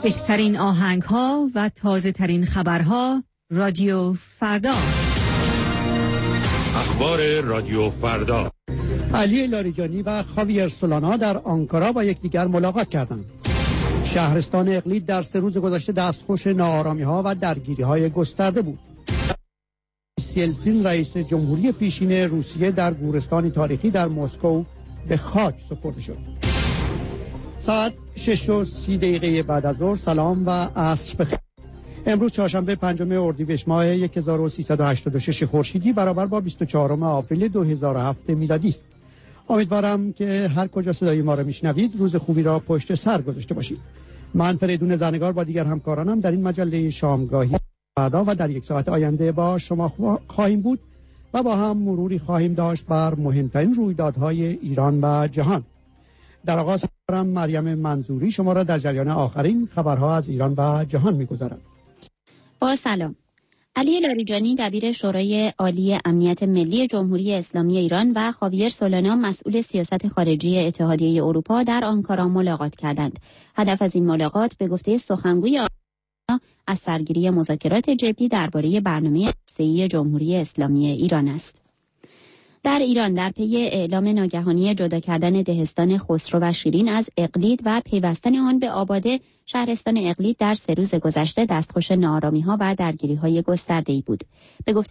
بهترین آهنگ‌ها و تازه‌ترین خبرها رادیو فردا. اخبار رادیو فردا. علی لاریجانی و خاویر سولانا در آنکارا با یکدیگر ملاقات کردند. شهرستان اقلید در 3 روز گذشته دستخوش ناآرامی‌ها و درگیری‌های گسترده بود. یلتسین رئیس جمهوری پیشین روسیه در گورستانی تاریخی در مسکو به خاک سپرده شد. ساعت 6:30 بعد از ظهر. سلام و عصر بخیر. امروز چهارشنبه 5 اردیبهشت ماه 1386 خورشیدی برابر با 24 آوریل 2007 میلادی است. امیدوارم که هر کجا صدای ما را میشنوید روز خوبی را پشت سر گذاشته باشید. من فریدون زرنگار با دیگر همکارانم در این مجله شامگاهی فردا و در 1 ساعت آینده با شما خواهیم بود و با هم مروری خواهیم داشت بر مهمترین رویدادهای ایران و جهان. در آغاز مریم منظوری شما را در جریان آخرین خبرها از ایران و جهان می‌گذارم. با سلام. علی لاریجانی دبیر شورای عالی امنیت ملی جمهوری اسلامی ایران و خاویر سولانا مسئول سیاست خارجی اتحادیه اروپا در آنکارا ملاقات کردند. هدف از این ملاقات به گفته سخنگوی آنکارا از سرگیری مذاکرات جدی درباره برنامه هسته‌ای جمهوری اسلامی ایران است. در ایران در پی اعلام ناگهانی جدا کردن دهستان خسرو و شیرین از اقلید و پیوستن آن به آباده، شهرستان اقلید در 3 روز گذشته دستخوش ناآرامی‌ها و درگیری‌های گسترده‌ای بود. به گفته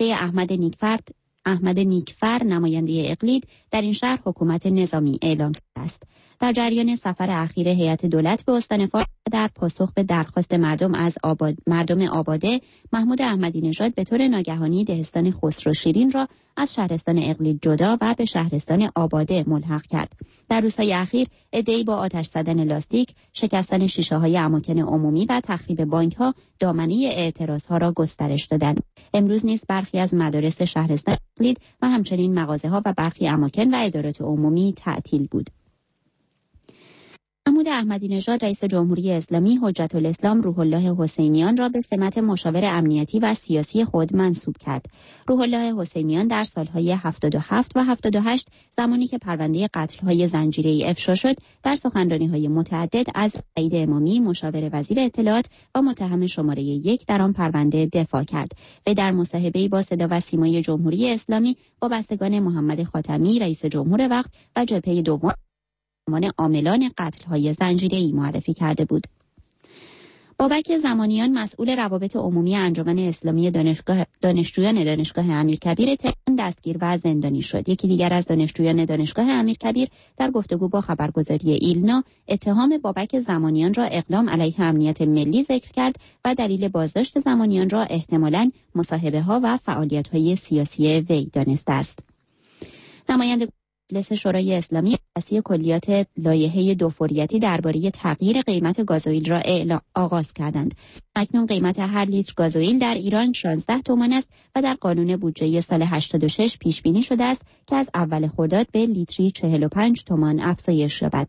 احمد نیکفر نماینده اقلید، در این شهر حکومت نظامی اعلام شده است. در جریان سفر اخیر هیئت دولت به استان فارس در پاسخ به درخواست مردم آباده، محمود احمدی نژاد به طور ناگهانی دهستان خسرو شیرین را از شهرستان اقلید جدا و به شهرستان آباده ملحق کرد. در روزهای اخیر عده‌ای با آتش زدن لاستیک، شکستن شیشه‌های اماکن عمومی و تخریب بانک‌ها دامنه اعتراضها را گسترش دادند. امروز نیز برخی از مدارس شهرستان اقلید و همچنین مغازه‌ها و برخی اماکن و ادارات عمومی تعطیل بود. محمود احمدی نژاد رئیس جمهوری اسلامی حجت الاسلام روح الله حسینیان را به سمت مشاور امنیتی و سیاسی خود منصوب کرد. روح الله حسینیان در سالهای 77 و 78 زمانی که پرونده قتل‌های زنجیره‌ای افشا شد، در سخنرانی‌های متعدد از سعید امامی مشاور وزیر اطلاعات و متهم شماره 1 در آن پرونده دفاع کرد و در مصاحبه‌ای با صدا و سیمای جمهوری اسلامی با بستگان محمد خاتمی رئیس جمهور وقت و جبهه دوم عاملان قتل‌های زنجیره‌ای معرفی کرده بود. بابک زمانیان مسئول روابط عمومی انجمن اسلامی دانشجویان دانشگاه امیرکبیر تهران دستگیر و زندانی شد. یکی دیگر از دانشجویان دانشگاه امیرکبیر در گفتگو با خبرگزاری ایلنا اتهام بابک زمانیان را اقدام علیه امنیت ملی ذکر کرد و دلیل بازداشت زمانیان را احتمالاً مصاحبه‌ها و فعالیت‌های سیاسی وی دانسته است. نماینده مجلس شورای اسلامی بررسی کلیات لایحه دوفوریتی درباره تغییر قیمت گازوئیل را آغاز کردند. اکنون قیمت هر لیتر گازوئیل در ایران 16 تومان است و در قانون بودجه سال 86 پیش بینی شده است که از اول خرداد به لیتری 45 تومان افزایش یابد.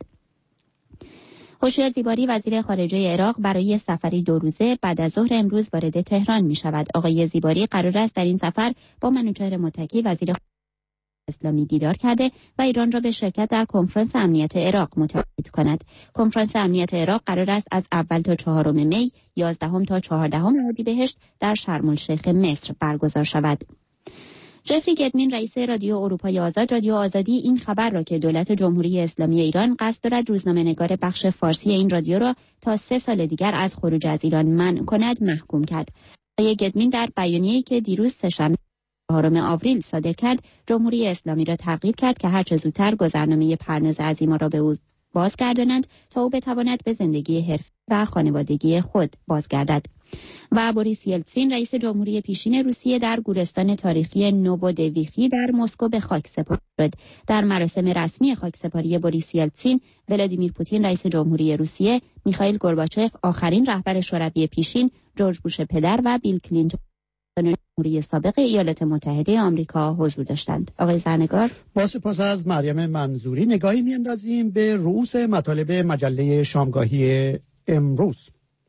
هوشیار زیباری وزیر خارجه عراق برای سفری 2 روزه بعد از ظهر امروز وارد تهران می شود. آقای زیباری قرار است در این سفر با منوچهر متکی وزیر اسلامی دیدار کرده و ایران را به شرکت در کنفرانس امنیت عراق متعهد کند. کنفرانس امنیت عراق قرار است از اول تا 4 می، 11 تا 14 اردیبهشت در شرم الشیخ مصر برگزار شود. جفری گدمین رئیس رادیو اروپای آزاد رادیو آزادی این خبر را که دولت جمهوری اسلامی ایران قصد دارد روزنامه‌نگار بخش فارسی این رادیو را تا 3 سال دیگر از خروج از ایران منع کند محکوم کرد. آقای گدمین در بیانیه‌ای که دیروز سه‌شنبه 4 آوریل صادر کرد، جمهوری اسلامی را ترغیب کرد که هر چه زودتر گذرنامه پرناز عظیما را به او بازگردانند تا او بتواند به زندگی حرفی و خانوادگی خود بازگردد. و بوریس یلتسین رئیس جمهوری پیشین روسیه در گورستان تاریخی نوودویخی در مسکو به خاک سپرده شد. در مراسم رسمی خاکسپاری بوریس یلتسین، ولادیمیر پوتین رئیس جمهوری روسیه، میخائیل گورباچف آخرین رهبر شوروی پیشین، جورج بوش پدر و بیل کلینتون جمهوری سابق ایالات متحده آمریکا حضور داشتند. آقای زرنگار، با سپاس از مریم منظوری نگاهی می‌اندازیم به رؤوس مطالب مجله شامگاهی امروز.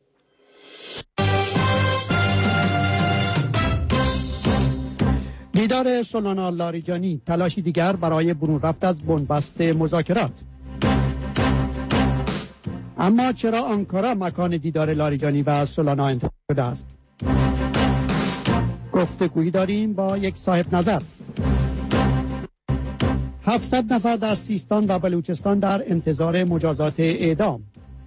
دیدار سولانا لاریجانی، تلاشی دیگر برای برون رفت از بنبست مذاکرات. اما چرا آنکارا مکان دیدار لاریجانی و سولانا انتخاب شده است؟ گفتگویی داریم با یک صاحب نظر. 700 نفر در سیستان و بلوچستان در انتظار مجازات اعدام.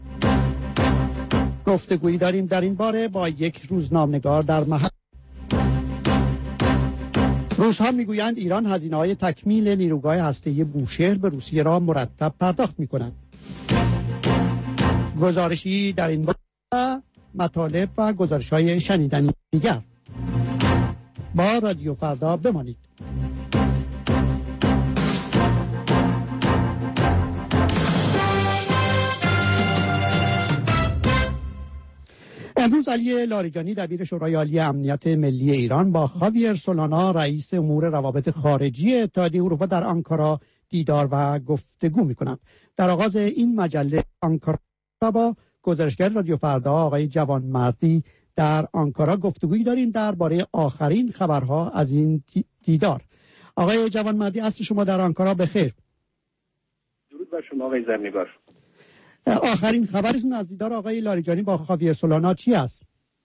گفتگویی داریم در این باره با یک روزنامه‌نگار در محل. روزها میگویند ایران هزینه‌های تکمیل نیروگاه هسته‌ای بوشهر به روسیه را مرتب پرداخت می‌کند. گزارشی در این باره، مطالب و گزارش‌های شنیدنی دیگر. با رادیو فردا بمانید. امروز علی لاریجانی دبیر شورای عالی امنیت ملی ایران با خاویر سولانا رئیس امور روابط خارجی اتحادیه اروپا در آنکارا دیدار و گفتگو می‌کنند. در آغاز این مجله آنکارا با گزارشگر رادیو فردا آقای جوانمردی در آنکارا گفتگویی داریم درباره آخرین خبرها از این دیدار. آقای جوانمردی، عصر شما در آنکارا بخیر. درود بر شما آقای زرنگار. آخرین خبرتون از دیدار آقای لاریجانی با خاویر سولانا چی است؟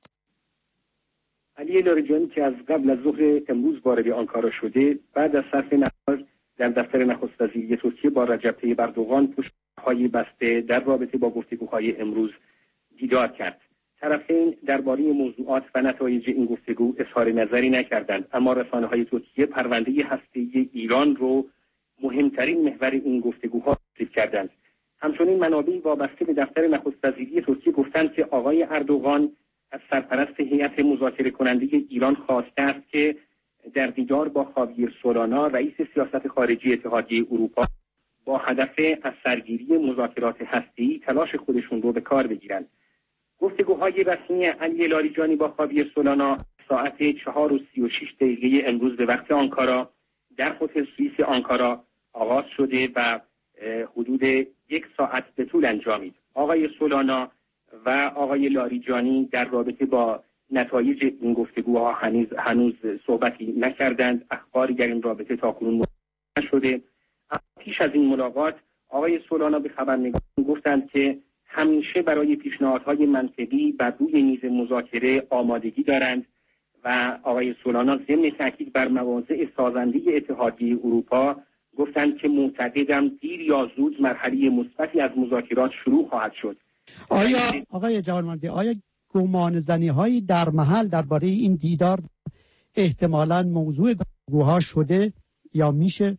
علی لاریجانی که از قبل از ظهر امروز وارد آنکارا شده، بعد از صرف نظر در دفتر نخست وزیری ترکیه با رجب طیب اردوغان پشت‌های بسته در رابطه با گفتگوهای امروز دیدار کرد. طرفین درباره موضوعات و نتایج این گفتگو اظهار نظری نکردند، اما رسانه‌های ترکیه پرونده هسته‌ای ایران رو مهمترین محور این گفتگوها توصیف کردند. همچنین منابعی وابسته به دفتر نخست وزیری ترکیه گفتند که آقای اردوغان از سرپرست هیئت مذاکره کننده ایران خواسته است که در دیدار با خاویر سولانا رئیس سیاست خارجی اتحادیه اروپا با هدف از سرگیری مذاکرات هسته‌ای تلاش خودشون رو به کار بگیرند. گفتگوهای رسمی علی لاریجانی با خاویر سولانا ساعت 4:36 امروز به وقت آنکارا در هتل سوئیس آنکارا آغاز شده و حدود 1 ساعت به طول انجامید. آقای سولانا و آقای لاریجانی در رابطه با نتایج این گفتگوها هنوز صحبتی نکردند. اخباری در این رابطه تاکنون نشده. پیش از این ملاقات آقای سولانا به خبرنگاران گفتند که همیشه برای پیشنهادهای منطقی بر روی میز مذاکره آمادگی دارند و آقای سولانا ضمن تاکید بر مواضع سازنده اتحادیه اروپا گفتند که معتقدم دیر یا زود مرحله مثبتی از مذاکرات شروع خواهد شد. آیا آقای جوانمردی، آیا گمان زنی‌هایی در محل درباره این دیدار احتمالاً موضوع گفتگوها شده یا میشه؟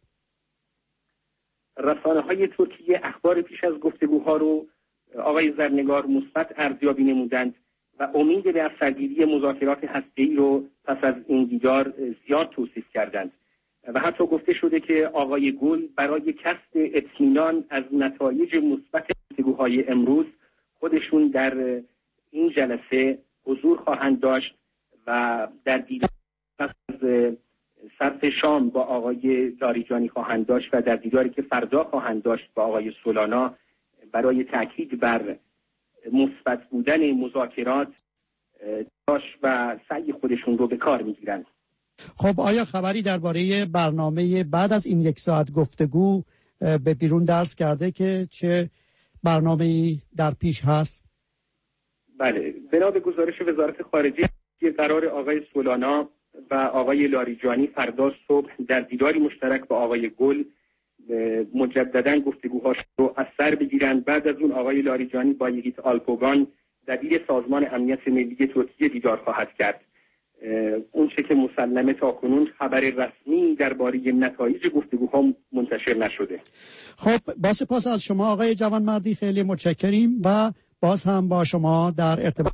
رسانه‌های ترکیه اخبار پیش از گفتگوها رو آقای زرنگار مثبت ارزیابی نمودند و امید به افسرگیری مذاکرات هسته‌ای رو پس از این دیدار زیاد توصیف کردند و حتی گفته شده که آقای گل برای کسب اطمینان از نتایج مثبت گفتگوهای امروز خودشون در این جلسه حضور خواهند داشت و در دیدار پس از صرف شام با آقای لاریجانی خواهند داشت و در دیداری که فردا خواهند داشت با آقای سولانا برای تاکید بر مثبت بودن مذاکرات داشت و سعی خودشون رو به کار میگیرند. خب آیا خبری درباره برنامه بعد از این 1 ساعت گفتگو به بیرون درس کرده که چه برنامه‌ای در پیش هست؟ بله، بنا به گزارش وزارت خارجه قرار آقای سولانا و آقای لاریجانی فردا صبح در دیداری مشترک با آقای گل مجددا گفتگوهاش رو از سر بگیرند. بعد از اون آقای لاریجانی با یگیت آلپوگان دبیر سازمان امنیت ملی ترکیه دیدار خواهد کرد. اون چه که مسلمه تا کنون خبر رسمی درباره نتایج گفتگوها منتشر نشده. خب با سپاس از شما آقای جوانمردی، خیلی متشکریم و باز هم با شما در ارتباط.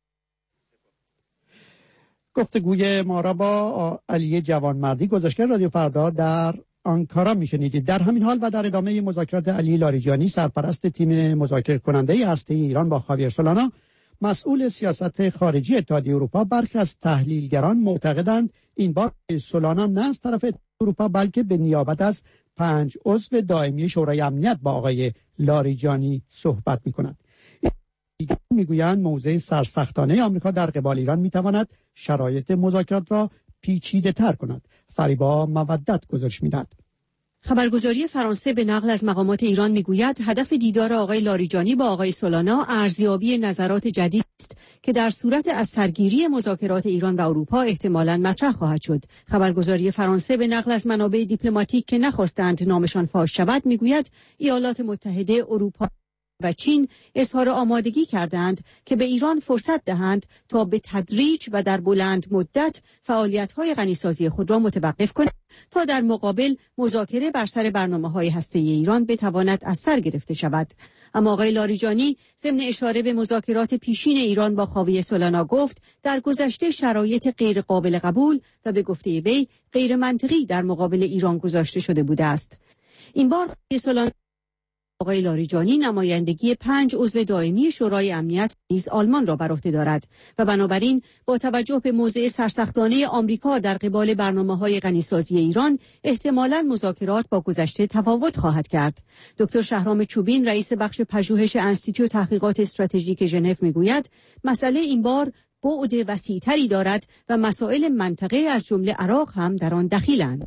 گفتگوی ما را با علی جوانمردی، گزارشگر رادیو فردا در آنکارا میشنیدید. در همین حال و در ادامه مذاکرات علی لاریجانی، سرپرست تیم مذاکره کننده هسته‌ای ایران با خاویر سولانا، مسئول سیاست خارجی اتحادیه اروپا، برخی از تحلیلگران معتقدند این بار سولانا نه از طرف اروپا بلکه به نیابت از 5 عضو دائمی شورای امنیت با آقای لاریجانی صحبت می‌کند. میگویند موضع سرسختانه آمریکا در قبال ایران میتواند شرایط مذاکرات را پیچیده تر کند. فریبا مودت گزارش میداد. خبرگزاری فرانسه به نقل از مقامات ایران میگوید هدف دیدار آقای لاریجانی با آقای سولانا ارزیابی نظرات جدید است که در صورت از سرگیری مذاکرات ایران و اروپا احتمالاً مطرح خواهد شد. خبرگزاری فرانسه به نقل از منابع دیپلماتیک که نخواستند نامشان فاش شود میگوید ایالات متحده، اروپا و چین اظهار آمادگی کردند که به ایران فرصت دهند تا به تدریج و در بلند مدت فعالیت‌های غنیسازی خود را متوقف کند تا در مقابل مذاکره بر سر برنامه‌های هسته‌ای ایران بتواند از سر گرفته شود. اما آقای لاریجانی ضمن اشاره به مذاکرات پیشین ایران با خاویه سولانا گفت در گذشته شرایط غیر قابل قبول و به گفته وی غیر منطقی در مقابل ایران گذاشته شده بوده است. این بار خاویه سولانا آقای لاریجانی نمایندگی 5 عضو دائمی شورای امنیت نیز آلمان را بر عهده دارد و بنابراین با توجه به موضع سرسختانه آمریکا در قبال برنامه‌های غنیسازی ایران احتمالاً مذاکرات با گذشته تفاوت خواهد کرد. دکتر شهرام چوبین رئیس بخش پژوهش انستیتوت تحقیقات استراتژیک ژنو میگوید مسئله این بار بعد وسیع‌تری دارد و مسائل منطقه از جمله عراق هم در آن دخیلند.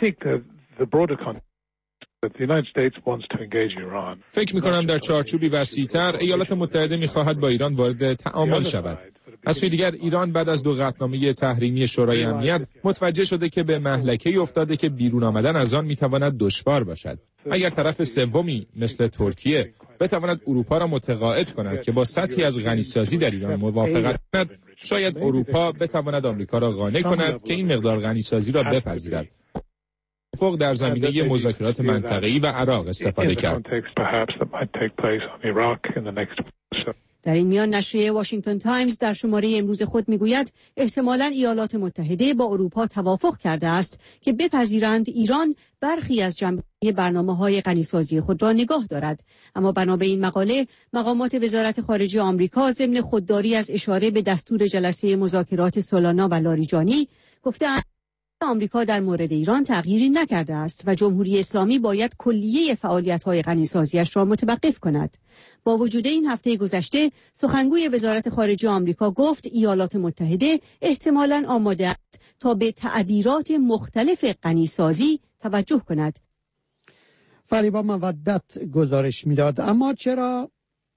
فکر می‌کنم در چارچوبی وسیع‌تر ایالات متحده می‌خواهد با ایران وارد تعامل شود. از سوی دیگر ایران بعد از 2 قطعنامه تحریمی شورای امنیت متوجه شده که به مهلکه‌ای افتاده که بیرون آمدن از آن می‌تواند دشوار باشد. اگر طرف سومی مثل ترکیه بتواند اروپا را متقاعد کند که با سطحی از غنیسازی در ایران موافقت کند، شاید اروپا بتواند آمریکا را قانع کند که این مقدار غنیسازی را بپذیرد. فوق در زمینه مذاکرات منطقه‌ای و عراق استفاده کرد. در این میان نشریه واشنگتن تایمز در شماره امروز خود میگوید احتمالاً ایالات متحده با اروپا توافق کرده است که بپذیرند ایران برخی از جنبه برنامه‌های غنیسازی خود را نگاه دارد. اما بنا به این مقاله مقامات وزارت خارجه آمریکا ضمن خودداری از اشاره به دستور جلسه مذاکرات سولانا و لاریجانی گفته‌اند آمریکا در مورد ایران تغییری نکرده است و جمهوری اسلامی باید کلیه فعالیت‌های غنیسازی‌اش را متوقف کند. با وجود این هفته گذشته سخنگوی وزارت خارجه آمریکا گفت ایالات متحده احتمالاً آماده است تا به تعبیرات مختلف غنیسازی توجه کند. فریبا مودت گزارش میداد. اما چرا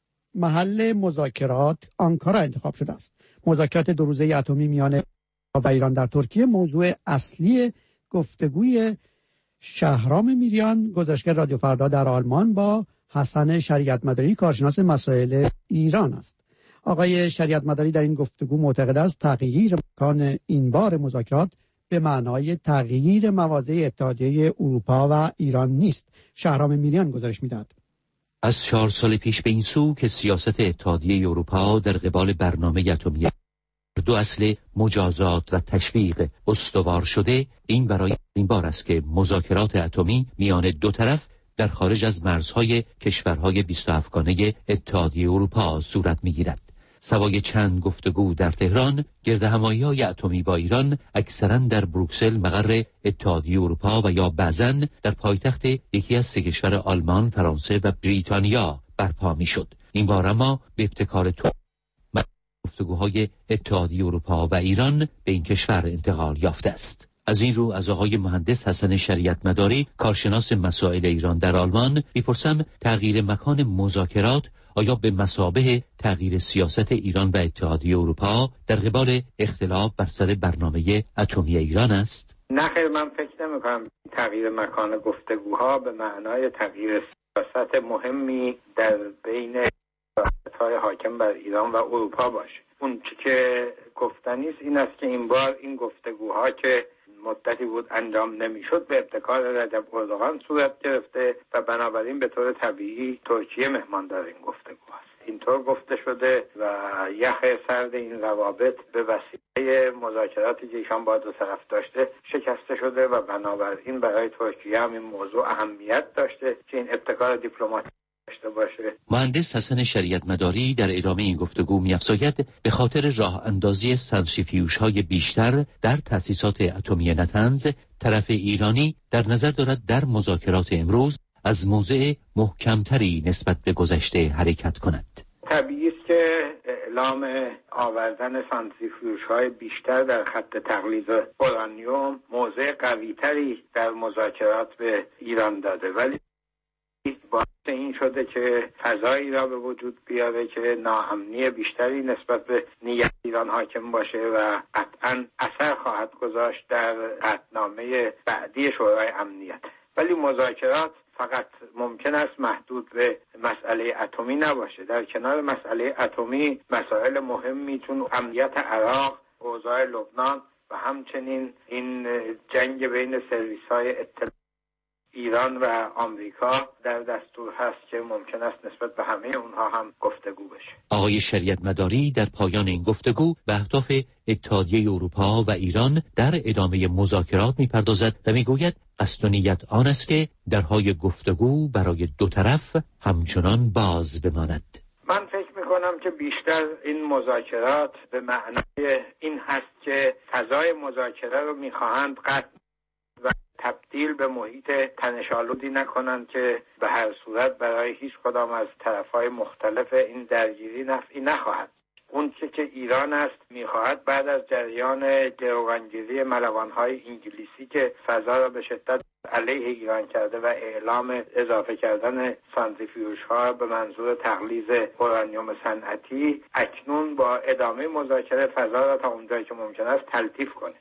محل مذاکرات آنکارا انتخاب شده است؟ مذاکرات 2 روزه اتمی میان و ایران در ترکیه موضوع اصلی گفتگوی شهرام میریان، گزارشگر رادیو فردا در آلمان، با حسن شریعت مداری، کارشناس مسائل ایران است. آقای شریعت مداری در این گفتگو معتقد است تغییر مکان این بار مذاکرات به معنای تغییر مواضع اتحادیه اروپا و ایران نیست. شهرام میریان گزارش میداد. از 4 سال پیش به این سو که سیاست اتحادیه اروپا در قبال برنامه اتمی 2 اصل مجازات و تشویق استوار شده، این برای این بار است که مذاکرات اتمی میان 2 طرف در خارج از مرزهای کشورهای 27 گانه اتحادیه اروپا صورت میگیرد. سوای چند گفتگو در تهران، گردهمایی‌های اتمی با ایران اکثراً در بروکسل مقر اتحادیه اروپا و یا بعضاً در پایتخت یکی از 3 کشور آلمان، فرانسه و بریتانیا برپا میشد. این بار اما به ابتکار گفتگوهای اتحادیه اروپا و ایران به این کشور انتقال یافته است. از این رو از آقای مهندس حسن شریعت مداری، کارشناس مسائل ایران در آلمان، میپرسم تغییر مکان مذاکرات آیا به مثابه تغییر سیاست ایران و اتحادیه اروپا در قبال اختلاف بر سر برنامه اتمی ایران است؟ نه خیر، من فکر نمی‌کنم تغییر مکان گفتگوها به معنای تغییر سیاست مهمی در بین های حاکم بر ایران و اروپا باشه. اون چی که گفتنی است این است که این بار این گفتگوها که مدتی بود انجام نمیشد به ابتکار رجب اردوغان صورت گرفته و بنابراین به طور طبیعی ترکیه مهماندار این گفتگوهاست. اینطور گفته شده و یخ سرد این روابط به وسیله مذاکراتی که ایشان با 2 طرف داشته شکسته شده و بنابراین برای ترکیه هم این موضوع اهمیت داشته که این ابتکار دیپلماتیک باشه. مهندس حسن شریعت مداری در ادامه این گفتگو می‌افزاید به خاطر راه اندازی سنتریفیوژهای بیشتر در تأسیسات اتمی نتنز، طرف ایرانی در نظر دارد در مذاکرات امروز از موضع محکمتری نسبت به گذشته حرکت کند. طبیعی است که اعلام آوردن سانتریفیوژهای بیشتر در خط تقلیز اورانیوم موضع قوی‌تری در مذاکرات به ایران داده، ولی باعث این شده که فضایی را به وجود بیاره که ناامنی بیشتری نسبت به نیت ایران حاکم باشه و قطعاً اثر خواهد گذاشت در قطعنامه بعدی شورای امنیت. ولی مذاکرات فقط ممکن است محدود به مسئله اتمی نباشه. در کنار مسئله اتمی مسائل مهمی چون امنیت عراق، اوضاع لبنان و همچنین این جنگ بین سرویس‌های اطلاعات ایران و آمریکا در دستور هست که ممکن است نسبت به همه اونها هم گفتگو بشه. آقای شریعت مداری در پایان این گفتگو به اهداف اتحادیه اروپا و ایران در ادامه مذاکرات می‌پردازد و می‌گوید قصد و نیت آن است که درهای گفتگو برای دو طرف همچنان باز بماند. من فکر می‌کنم که بیشتر این مذاکرات به معنای این هست که فضای مذاکره رو می‌خواهند قطع و تبدیل به محیط تنش‌آلودی نکنند که به هر صورت برای هیچ کدام از طرف‌های مختلف این درگیری نفعی نخواهد. اون چه که ایران است می‌خواهد بعد از جریان گروگانگیری ملوان‌های انگلیسی که فضا را به شدت علیه ایران کرده و اعلام اضافه کردن سانتریفیوژها به منظور تقلیز اورانیوم صنعتی، اکنون با ادامه مذاکره فضا را تا اونجایی که ممکن است تلطیف کنه.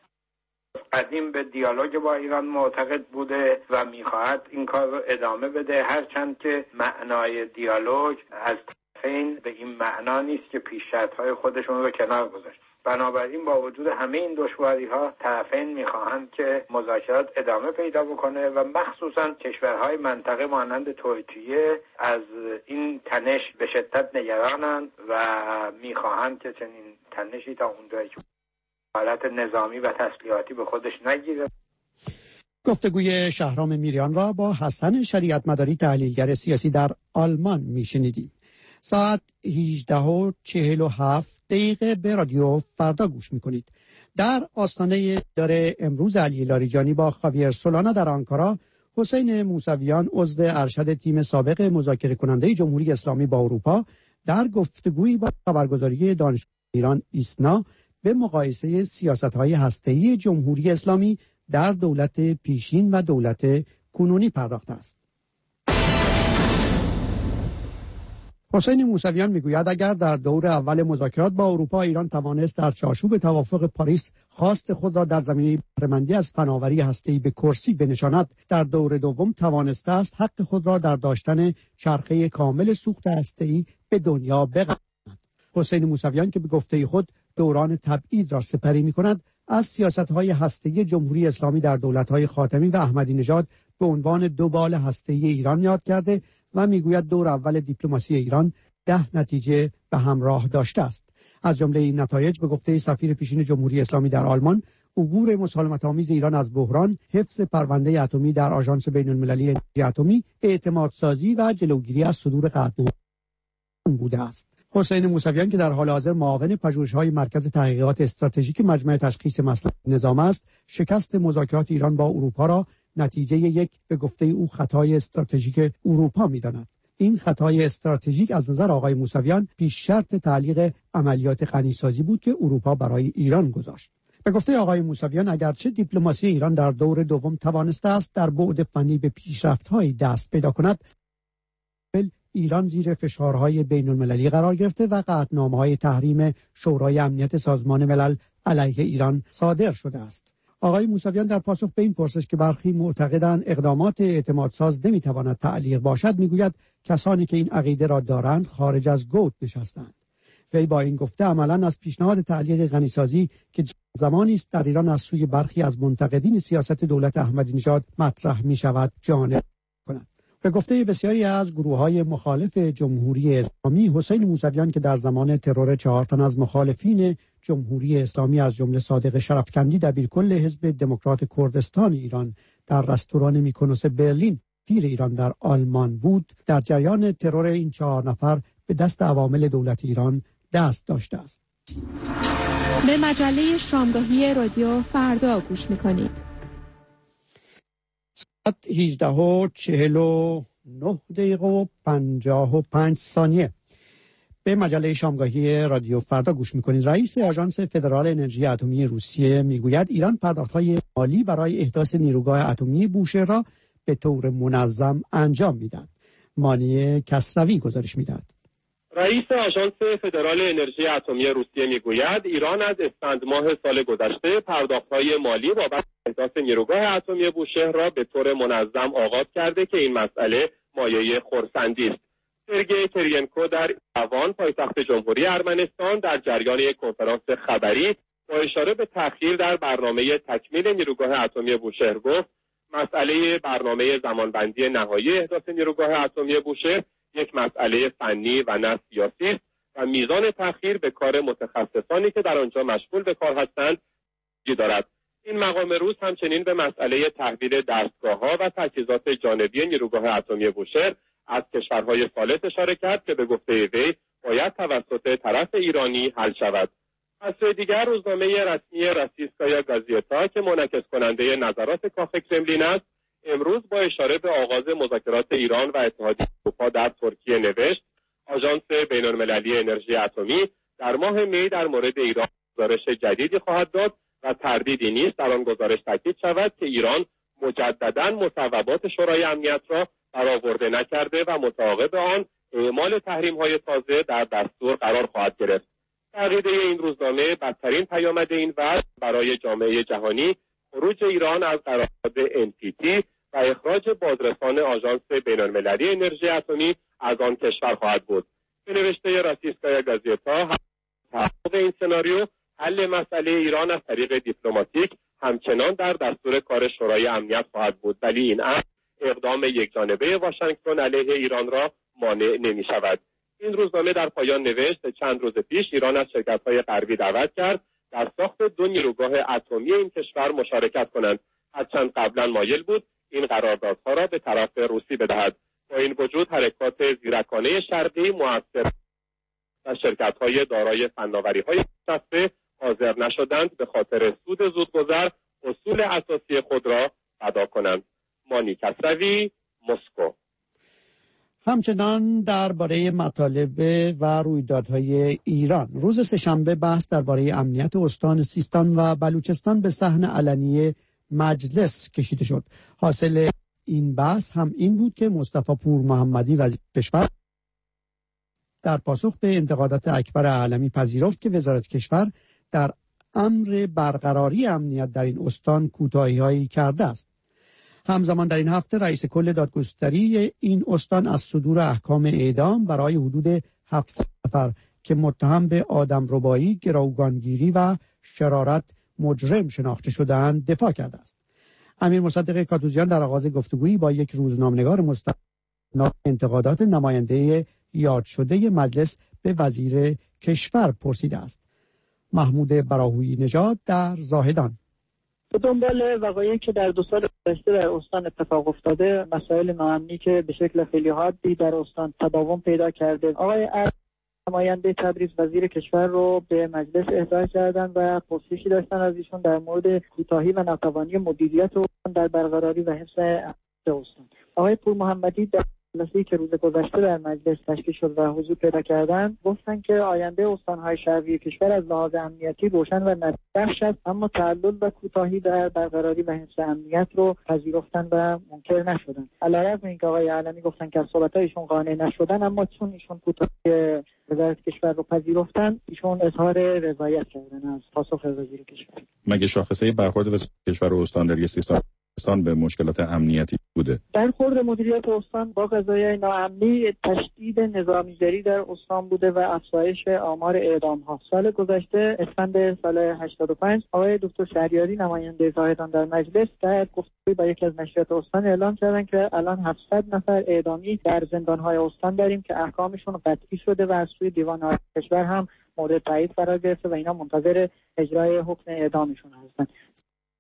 قدیم به دیالوگ با ایران معتقد بوده و میخواهد این کار رو ادامه بده، هرچند که معنای دیالوگ از طرفین به این معنا نیست که پیش شرط‌های خودشون رو کنار گذاشت. بنابراین با وجود همه این دشواری‌ها طرفین میخواهند که مذاکرات ادامه پیدا بکنه و مخصوصاً کشورهای منطقه مانند ترکیه از این تنش به شدت نگرانند و میخواهند که چنین تنشی تا اونجایی که حالت نظامی و تسلیحاتی به خودش نگیره. گفتگوی شهرام میریان را با حسن شریعت مداری تحلیلگر سیاسی در آلمان میشنیدیم. ساعت 18:47 به رادیو فردا گوش میکنید. در آستانه داره امروز علی لاریجانی با خاویر سولانا در آنکارا، حسین موسویان عضو ارشد تیم سابق مذاکره کننده جمهوری اسلامی با اروپا در گفتگویی با خبرگزاری دانشگاه ایران ایسنا به مقایسه سیاست‌های هسته‌ای جمهوری اسلامی در دولت پیشین و دولت کنونی پرداخته است. حسین موسویان میگوید اگر در دور اول مذاکرات با اروپا ایران توانست در چارچوب توافق پاریس خواست خود را در زمینه بهره‌مندی از فناوری هسته‌ای به کرسی بنشاند، در دور دوم توانسته است حق خود را در داشتن چرخه کامل سوخت هسته‌ای به دنیا بقناند. حسین موسویان که به گفته خود دوران تبعید را سپری می‌کند، از سیاست‌های هسته‌ای جمهوری اسلامی در دولت‌های خاتمی و احمدی نژاد به عنوان دو بال هسته‌ای ایران یاد کرده و میگوید دور اول دیپلماسی ایران 10 نتیجه به همراه داشته است. از جمله این نتایج به گفته سفیر پیشین جمهوری اسلامی در آلمان، عبور مسالمت‌آمیز ایران از بحران، حفظ پرونده اتمی در آژانس بین‌المللی انرژی اتمی، اعتمادسازی و جلوگیری از صدور قطعنامه بوده است. حسین موسویان که در حال حاضر معاون پژوهش‌های مرکز تحقیقات استراتژیک مجمع تشخیص مصلحت نظام است، شکست مذاکرات ایران با اروپا را نتیجه یک به گفته او خطای استراتژیک اروپا می‌داند. این خطای استراتژیک از نظر آقای موسویان پیش شرط تعلیق عملیات غنیسازی بود که اروپا برای ایران گذاشت. به گفته آقای موسویان اگرچه دیپلماسی ایران در دور دوم توانسته است در بعد فنی به پیشرفت‌های دست پیدا کند، ایران زیر فشارهای بین‌المللی قرار گرفته و قطعنامه‌های تحریم شورای امنیت سازمان ملل علیه ایران صادر شده است. آقای موسویان در پاسخ به این پرسش که برخی معتقدند اقدامات اعتمادساز نمیتواند تعلیق باشد، میگوید کسانی که این عقیده را دارند خارج از گود نشستند. وی با این گفته عملاً از پیشنهاد تعلیق غنیسازی که زمانی است در ایران از سوی برخی از منتقدین سیاست دولت احمدی نژاد مطرح میشود جانب کند. به گفته بسیاری از گروه‌های مخالف جمهوری اسلامی، حسین موسویان که در زمان ترور 4 تن از مخالفین جمهوری اسلامی از جمله صادق شرفکندی دبیرکل حزب دموکرات کردستان ایران در رستوران میکونوس برلین سفیر ایران در آلمان بود، در جریان ترور این 4 نفر به دست عوامل دولت ایران دست داشته است. به مجله شامگاهی رادیو فردا گوش می‌کنید. 18:49 و 55 ثانیه. به مجله شامگاهی رادیو فردا گوش میکنید. رئیس آژانس فدرال انرژی اتمی روسیه میگوید ایران پرداخت‌های مالی برای احداث نیروگاه اتمی بوشهر را به طور منظم انجام میدهد. مانی کسروی گزارش میدهد. رئیس آژانس فدرال انرژی اتمی روسیه میگوید ایران از اسفند ماه سال گذشته پرداخت‌های مالی بابت احداث نیروگاه اتمی بوشهر را به طور منظم آغاز کرده که این مسئله مایه خرسندی است. سرگئی کرینکو در ایروان پایتخت جمهوری ارمنستان در جریان یک کنفرانس خبری با اشاره به تأخیر در برنامه تکمیل نیروگاه اتمی بوشهر گفت مسئله برنامه زمانبندی نهایی احداث نیروگاه اتمی بوشهر یک مسئله فنی و نه سیاسی است و میزان تأخیر به کار متخصصانی که در آنجا مشغول به کار هستند دارد. این مقام روس همچنین به مسئله تحویل دستگاه‌ها و تجهیزات جانبی نیروگاه اتمی بوشهر از کشورهای ثالث اشاره کرد که به گفته وی باید توسط طرف ایرانی حل شود. از سوی دیگر روزنامه رسمی روسیسکایا گازیتا که منعکس کننده نظرات کاخ کرملین است امروز با اشاره به آغاز مذاکرات ایران و اتحادیه اروپا در ترکیه نوشت آژانس بین‌المللی انرژی اتمی در ماه می در مورد ایران گزارش جدیدی خواهد داد و تردیدی نیست در آن گزارش تاکید شود که ایران مجددا مصوبات شورای امنیت را برآورده نکرده و متعاقب آن اعمال تحریم‌های تازه در دستور قرار خواهد گرفت. عقیده این روزنامه بدترین پیامد این وضع برای جامعه جهانی خروج ایران از قرارداد NPT و اخراج بازرسان آژانس بین‌المللی انرژی اتمی از آن کشور خواهد بود. به نوشته روسیسکایا گازیتا تحقق این سناریو حل مسئله ایران از طریق دیپلماتیک همچنان در دستور کار شورای امنیت خواهد بود، ولی این امر اقدام یکجانبه واشنگتن علیه ایران را مانع نمی شود. این روزنامه در پایان نوشت چند روز پیش ایران از شرکت‌های غربی دعوت کرد در ساخت 2 نیروگاه اتمی این کشور مشارکت کنند، هرچند قبلا مایل بود این قراردادها را به طرف روسی بدهد. با این وجود حرکات زیرکانه شرقی مؤثر و شرکت‌های دارای فناوری‌های پیشرفته حاضر نشدند به خاطر سود زودگذر اصول اساسی خود را ادا کنند. مانی کسروی، مسکو. همچنان درباره مطالب و رویدادهای ایران روز سه‌شنبه بحث درباره امنیت استان سیستان و بلوچستان به صحن علنی مجلس کشیده شد. حاصل این بحث هم این بود که مصطفی پور محمدی وزیر کشور در پاسخ به انتقادات اکبر علمی پذیرفت که وزارت کشور در امر برقراری امنیت در این استان کوتاهی‌هایی کرده است. همزمان در این هفته رئیس کل دادگستری این استان از صدور احکام اعدام برای حدود 700 نفر که متهم به آدمربایی، گروگانگیری و شرارت مجرم شناخته شده‌اند دفاع کرده است. امیر مصدق کاتوزیان در آغاز گفتگویی با یک روزنامه‌نگار مستند انتقادات نماینده یاد شده مجلس به وزیر کشور پرسیده است. محمود براهویی نژاد در زاهدان. به دنبال وقایعی که در 2 سال گذشته در استان اتفاق افتاده، مسائل ناامنی که به شکل خیلی حادی در استان تداوم پیدا کرده، آقای نماینده تبریز وزیر کشور رو به مجلس احضار کردن و پرسشی داشتن از ایشون در مورد کوتاهی و ناتوانی مدیریت استان در برقراری و حفظ استان. آقای پور محمدی در جلسه‌ای که روز گذشته در مجلس تشکیل شد و حضور پیدا کردند گفتن که آینده استان‌های شهری کشور از لحاظ امنیتی روشن و نبخش است، اما تعلل و کوتاهی در برقراری و حفظ امنیت رو پذیرفتن و منکر نشدن. علیرغم اینکه آقای علمی گفتن که از صحبت‌هایشون قانع نشدن، اما چون ایشون کوتاهی وزارت کشور رو پذیرفتن، ایشون اظهار رضایت کردن از پاسخ وزیر کشور. مگه شاخصه برخورد وزارت کشور و استانداری سیستان به مشکلات امنیتی بوده؟ برخورد مدیریت استان با قضایای ناامنی تشدید نظامیگری در استان بوده و افزایش آمار اعدام‌ها. سال گذشته اسفند سال 85 آقای دکتر شهریاری نماینده زاهدان در مجلس در گفتگوی با یکی از نشریات استان اعلام کردند که الان 700 نفر اعدامی در زندان‌های استان داریم که احکامشون قطعی شده و از سوی دیوان عالی کشور هم مورد تایید قرار گرفته و اینا منتظر اجرای حکم اعدامشون هستند.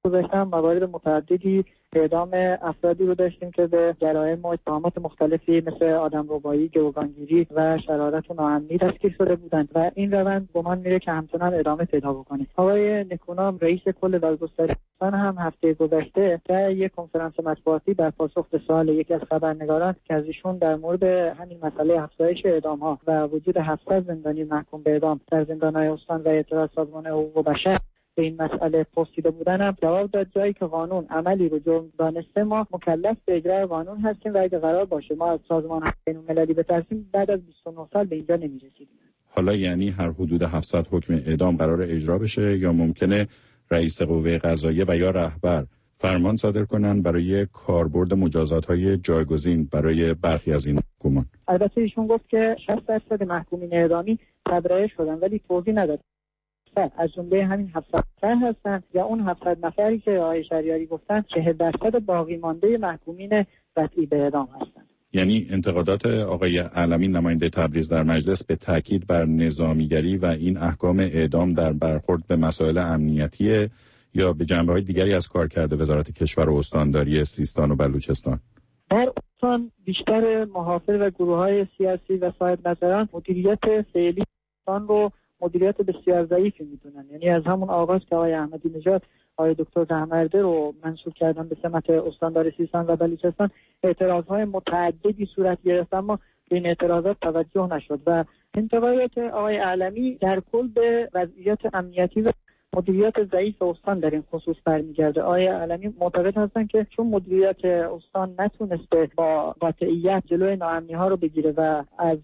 گذشته هم موارد متعددی اعدام افرادی رو داشتیم که به جرایم و اتهامات مختلفی مثل آدمربایی، گروگانگیری و شرارت ناامنی دستگیر شده بودند و این روند گمان میره که همچنان ادامه پیدا بکنه. آقای نکونام رئیس کل دادگستری هم هفته گذشته در یک کنفرانس مطبوعاتی در پاسخ به سوال یکی از خبرنگاران که از ایشون در مورد همین مسئله افزایش اعدام‌ها و وجود 700 زندانی محکوم به اعدام در زندان‌های استان و اعتراض سازمان حقوق بشر به این مسئله پرسیده بودنم جواب داد جایی که قانون عملی رو جرم دانسته ما مکلف به اجرای قانون هستیم و اگه قرار باشه ما از سازمان بین‌المللی بترسیم بعد از 29 سال به اینجا نمی‌رسیدیم. حالا یعنی هر حدود 700 حکم اعدام قرار اجرا بشه یا ممکنه رئیس قوه قضاییه و یا رهبر فرمان صادر کنن برای کاربرد مجازات‌های جایگزین برای برخی از این محکومان؟ البته ایشون گفت که 60% محکومین اعدامی تبرئه شدن ولی توضیح نداد از جمله همین 700 نفر هستن یا اون 700 نفری که آقای شهریاری گفتن 40% باقی مانده محکومین قطعی به اعدام هستن. یعنی انتقادات آقای علمی نماینده تبریز در مجلس به تاکید بر نظامیگری و این احکام اعدام در برخورد به مسائل امنیتی یا به جنبه‌های دیگری از کارکرد وزارت کشور و استانداری سیستان و بلوچستان؟ در استان بیشتر محافظ و گروه‌های سیاسی و صاحب نظران مدیریت فعلی استان رو مدیریت بسیار ضعیفی میدونن. یعنی از همون آغاز که آقای احمدی نژاد آقای دکتر رحمرده رو منصوب کردن به سمت استاندار سیستان و بلوچستان اعتراضهای متعددی صورت گرفت اما به این اعتراضات توجه نشد و انتقادات آقای علمی در کل به وضعیت امنیتی و مدیریت ضعیف استان در این خصوص برمیگرده. آقای علمی معتقد هستن که چون مدیریت استان نتونسته با قاطعیت جلوی ناامنی‌ها رو بگیره و از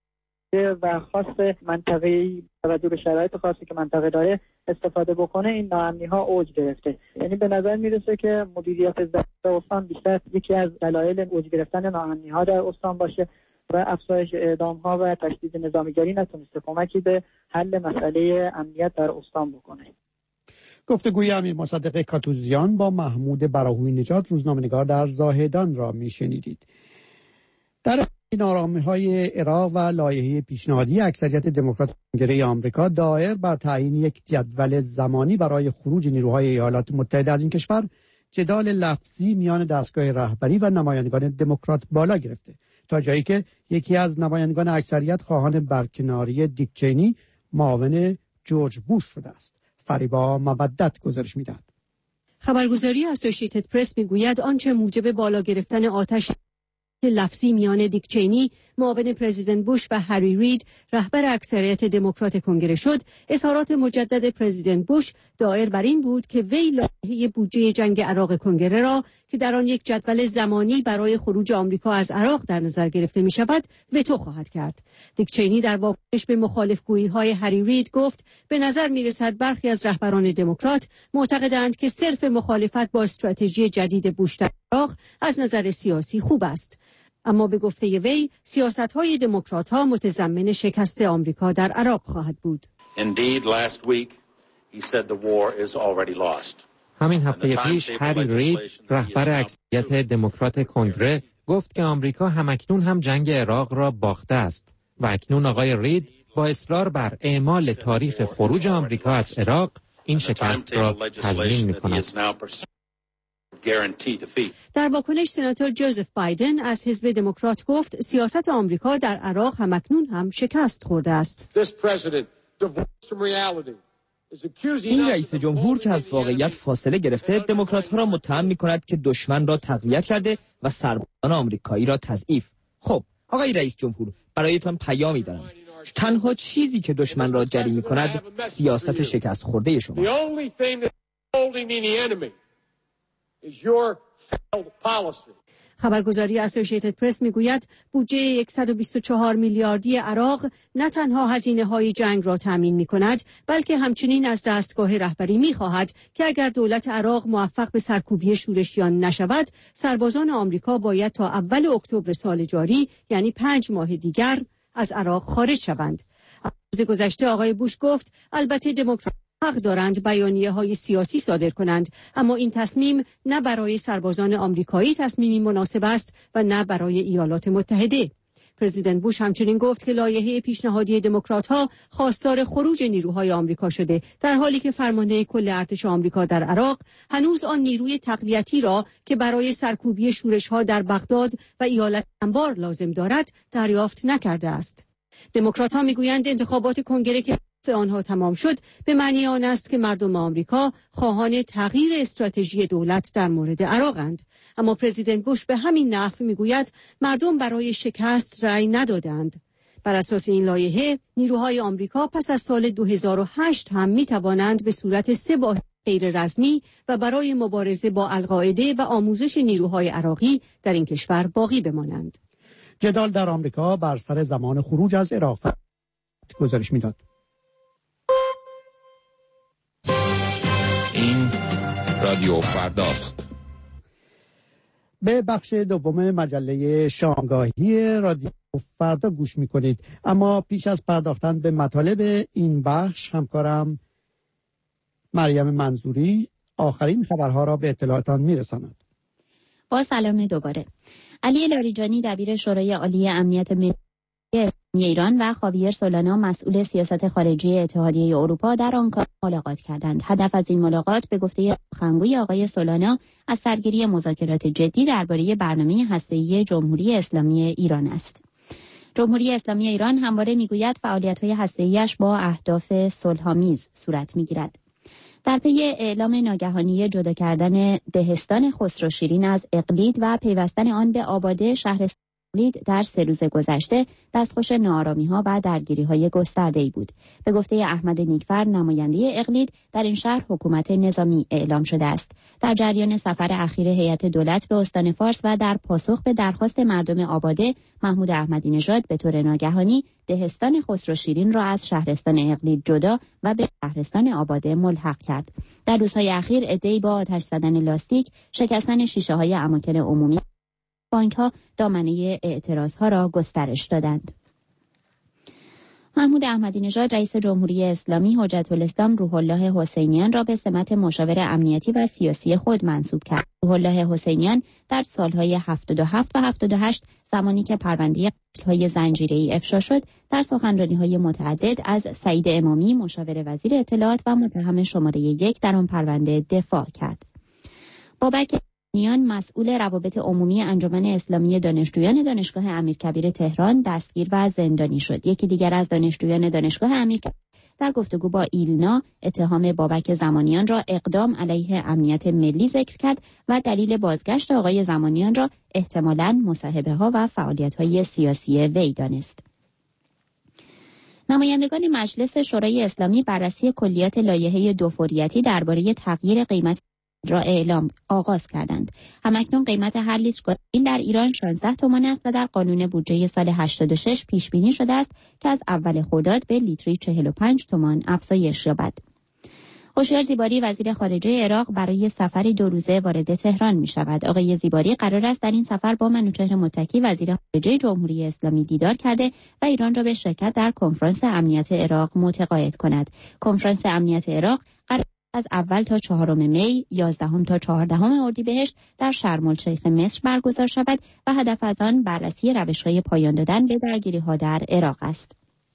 و خاص منطقه‌ای توجه به شرایط خاصی که منطقه داره استفاده بکنه این ناامنی‌ها اوج گرفته. یعنی به نظر میرسه که مدیریت ضعیف استان بیشتر یکی از دلایل اوج گرفتن ناامنی‌ها در استان باشه و افزایش اعدام‌ها و تشدید نظامیگری نتونسته کمکی به حل مسئله امنیت در استان بکنه. گفتگوی امیر مصدق کاتوزیان با محمود براهوی نژاد روزنامه‌نگار در زاهدان را میشنیدید. در نارامی‌های عراق و لایحه پیشنهادی اکثریت دموکرات کنگره آمریکا دایر بر تعیین یک جدول زمانی برای خروج نیروهای ایالات متحده از این کشور جدال لفظی میان دستگاه رهبری و نمایندگان دموکرات بالا گرفته تا جایی که یکی از نمایندگان اکثریت خواهان برکناری دیک چینی معاون جورج بوش شده است. فریبا مودت گزارش می‌دهد. خبرگزاری اسوسییتد پرس میگوید آنچه موجب بالا گرفتن آتش لفظی میان دیک چینی معاون پرزیدنت بوش و هری رید رهبر اکثریت دموکرات کنگره شد اظهارات مجدد پرزیدنت بوش دایر بر این بود که وی لایحه بودجه جنگ عراق کنگره را که در آن یک جدول زمانی برای خروج آمریکا از عراق در نظر گرفته می شود وتو خواهد کرد. دیک چینی در واکنش به مخالفگویی‌های هری رید گفت به نظر می رسد برخی از رهبران دموکرات معتقدند که صرف مخالفت با استراتژی جدید بوش در عراق از نظر سیاسی خوب است. اما به گفته وی سیاست‌های دموکرات‌ها متضمن شکست آمریکا در عراق خواهد بود. همین هفته پیش هری رید رهبر اکثریت دموکرات کنگره گفت که آمریکا همکنون هم جنگ عراق را باخته است و اکنون آقای رید با اصرار بر اعمال تاریخ خروج آمریکا از عراق این شکست را تضمین می‌کند. در واکنش سناتور جوزف بایدن از حزب دموکرات گفت سیاست آمریکا در عراق همکنون هم شکست خورده است. این رئیس جمهور که از واقعیت فاصله گرفته دموکرات‌ها را متهم می‌کند که دشمن را تقویت کرده و سربازان آمریکایی را تضعیف. خب آقای رئیس جمهور برایتان پیامی دارم. تنها چیزی که دشمن را جری می‌کند سیاست شکست خورده شماست. خبرگزاری اسوسییتد پرس میگوید بودجه 124 میلیاردی عراق نه تنها هزینه‌های جنگ را تامین می‌کند بلکه همچنین از دستگاه رهبری می‌خواهد که اگر دولت عراق موفق به سرکوبی شورشیان نشود سربازان آمریکا باید تا اول اکتبر سال جاری یعنی 5 ماه دیگر از عراق خارج شوند. روز گذشته آقای بوش گفت البته دموکرات حق دارند بیانیه‌های سیاسی صادر کنند اما این تصمیم نه برای سربازان آمریکایی تصمیمی مناسب است و نه برای ایالات متحده. پرزیدنت بوش همچنین گفت که لایحه پیشنهادی دموکرات‌ها خواستار خروج نیروهای آمریکا شده، در حالی که فرمانده کل ارتش آمریکا در عراق هنوز آن نیروی تقویتی را که برای سرکوبی شورش‌ها در بغداد و ایالت انبار لازم دارد دریافت نکرده است. دموکرات‌ها می‌گویند انتخابات کنگره که آنها تمام شد به معنی آن است که مردم آمریکا خواهان تغییر استراتژی دولت در مورد عراقند. اما پرزیدنت بوش به همین نحو میگوید مردم برای شکست رأی ندادند. بر اساس این لایحه نیروهای آمریکا پس از سال 2008 هم میتوانند به صورت 3 واحد غیر رسمی و برای مبارزه با القاعده و آموزش نیروهای عراقی در این کشور باقی بمانند. جدال در آمریکا بر سر زمان خروج از عراق گزارش میداد. این رادیو فرداست. به بخش دوم مجله شامگاهی رادیو فردا گوش میکنید. اما پیش از پرداختن به مطالب این بخش همکارم مریم منظوری آخرین خبرها را به اطلاعاتان میرساند. با سلام دوباره. علی لاریجانی دبیر شورای عالی امنیت ملی ایران و خاویر سولانا مسئول سیاست خارجی اتحادیه اروپا در آنکارا ملاقات کردند. هدف از این ملاقات به گفته سخنگوی آقای سولانا از سرگیری مذاکرات جدی درباره برنامه هسته‌ای جمهوری اسلامی ایران است. جمهوری اسلامی ایران همواره میگوید فعالیت‌های هسته‌ای‌اش با اهداف صلح‌آمیز صورت می‌گیرد. در پی اعلام ناگهانی جدا کردن دهستان خسروشیرین از اقلید و پیوستن آن به آباده شهر اقلید در 3 روز گذشته دستخوش ناآرامی‌ها و درگیری‌های گسترده‌ای بود. به گفته احمد نیکفر نماینده اقلید در این شهر حکومت نظامی اعلام شده است. در جریان سفر اخیر هیئت دولت به استان فارس و در پاسخ به درخواست مردم آباده، محمود احمدی نژاد به طور ناگهانی دهستان خسروشیرین را از شهرستان اقلید جدا و به شهرستان آباده ملحق کرد. در روزهای اخیر عده‌ای با آتش زدن لاستیک، شکستن شیشه‌های اماکن عمومی بانک‌ها دامنه اعتراض‌ها را گسترش دادند. محمود احمدی نژاد رئیس جمهوری اسلامی حجت الاسلام روح الله حسینیان را به سمت مشاور امنیتی و سیاسی خود منصوب کرد. روح الله حسینیان در سالهای 77 و 78 زمانی که پرونده قتل‌های زنجیره‌ای افشا شد، در سخنرانی‌های متعدد از سعید امامی مشاور وزیر اطلاعات و متهم شماره 1 در آن پرونده دفاع کرد. بابک نیان مسئول روابط عمومی انجمن اسلامی دانشجویان دانشگاه امیرکبیر تهران دستگیر و زندانی شد. یکی دیگر از دانشجویان دانشگاه امیرکبیر در گفتگو با ایلنا اتهام بابک زمانیان را اقدام علیه امنیت ملی ذکر کرد و دلیل بازگشت آقای زمانیان را احتمالاً مصاحبه‌ها و فعالیت‌های سیاسی وی دانست. نمایندگان مجلس شورای اسلامی بررسی کلیات لایحه دوفوریتی درباره تغییر قیمت را آغاز کردند. همکنون قیمت هر لیتر گازوئیل در ایران 16 تومان است و در قانون بودجه سال 86 پیش بینی شده است که از اول خرداد به لیتری 45 تومان افزایش یابد. هوشیار زیباری وزیر خارجه عراق برای سفری 2 روزه وارد تهران می شود. آقای زیباری قرار است در این سفر با منوچهر متکی وزیر خارجه جمهوری اسلامی دیدار کرده و ایران را به شرکت در کنفرانس امنیت عراق متقاعد کند. کنفرانس امنیت عراق قرار از اول تا 4 می 11 تا 14 اردیبهشت در شرم الشیخ مصر برگزار شود و هدف از آن بررسی روش‌های پایان دادن به درگیری‌ها در عراق است.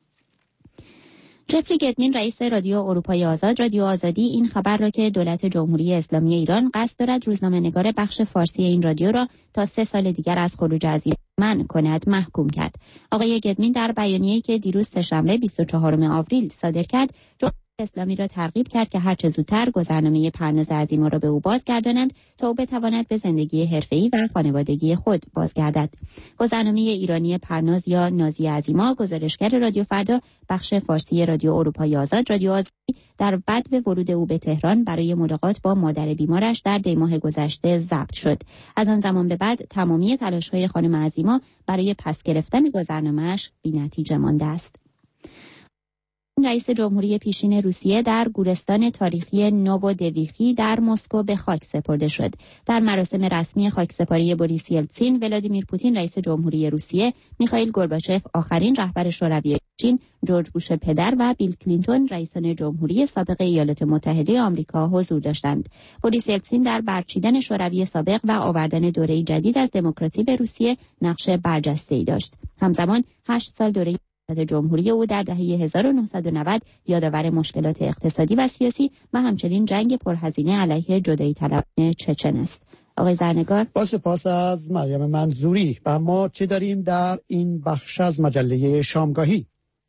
جفری گدمین رئیس رادیو اروپای آزاد رادیو آزادی این خبر را که دولت جمهوری اسلامی ایران قصد دارد روزنامه‌نگار بخش فارسی این رادیو را تا 3 سال دیگر از خروج از ایران منع کند محکوم کرد. آقای گدمین در بیانیه‌ای که دیروز سه‌شنبه 24 آوریل صادر کرد اسلامی را ترغیب کرد که هر چه زودتر گذرنامه پرناز عظیما را به او بازگردانند تا او بتواند به زندگی حرفه‌ای و خانوادگی خود بازگردد. گذرنامه ایرانی پرناز یا نازی عظیما، گزارشگر رادیو فردا بخش فارسی رادیو اروپای آزاد رادیو آزادی در بدو ورود او به تهران برای ملاقات با مادر بیمارش در دی ماه گذشته ضبط شد. از آن زمان به بعد تمامی تلاش‌های خانم عظیما برای پس گرفتن گذرنامه‌اش بی‌نتیجه مانده است. رئیس جمهوری پیشین روسیه در گورستان تاریخی نوودویخی در مسکو به خاک سپرده شد. در مراسم رسمی خاکسپاری بوریس یلتسین، ولادیمیر پوتین رئیس جمهوری روسیه، میخائیل گورباچف آخرین رهبر شوروی چین جورج بوش پدر و بیل کلینتون رئیسان جمهوری سابق ایالات متحده آمریکا حضور داشتند. بوریس یلتسین در برچیدن شوروی سابق و آوردن دوره جدید از دموکراسی به روسیه نقش برجسته‌ای داشت. همزمان 8 سال دوره جمهوری او در دهه 1990 یادآور مشکلات اقتصادی و سیاسی و همچنین جنگ پرهزینه علیه جدایی طلبان چچن است. آقای زرنگار، با سپاس از مریم منظوری. و ما چه داریم در این بخش از مجله شامگاهی؟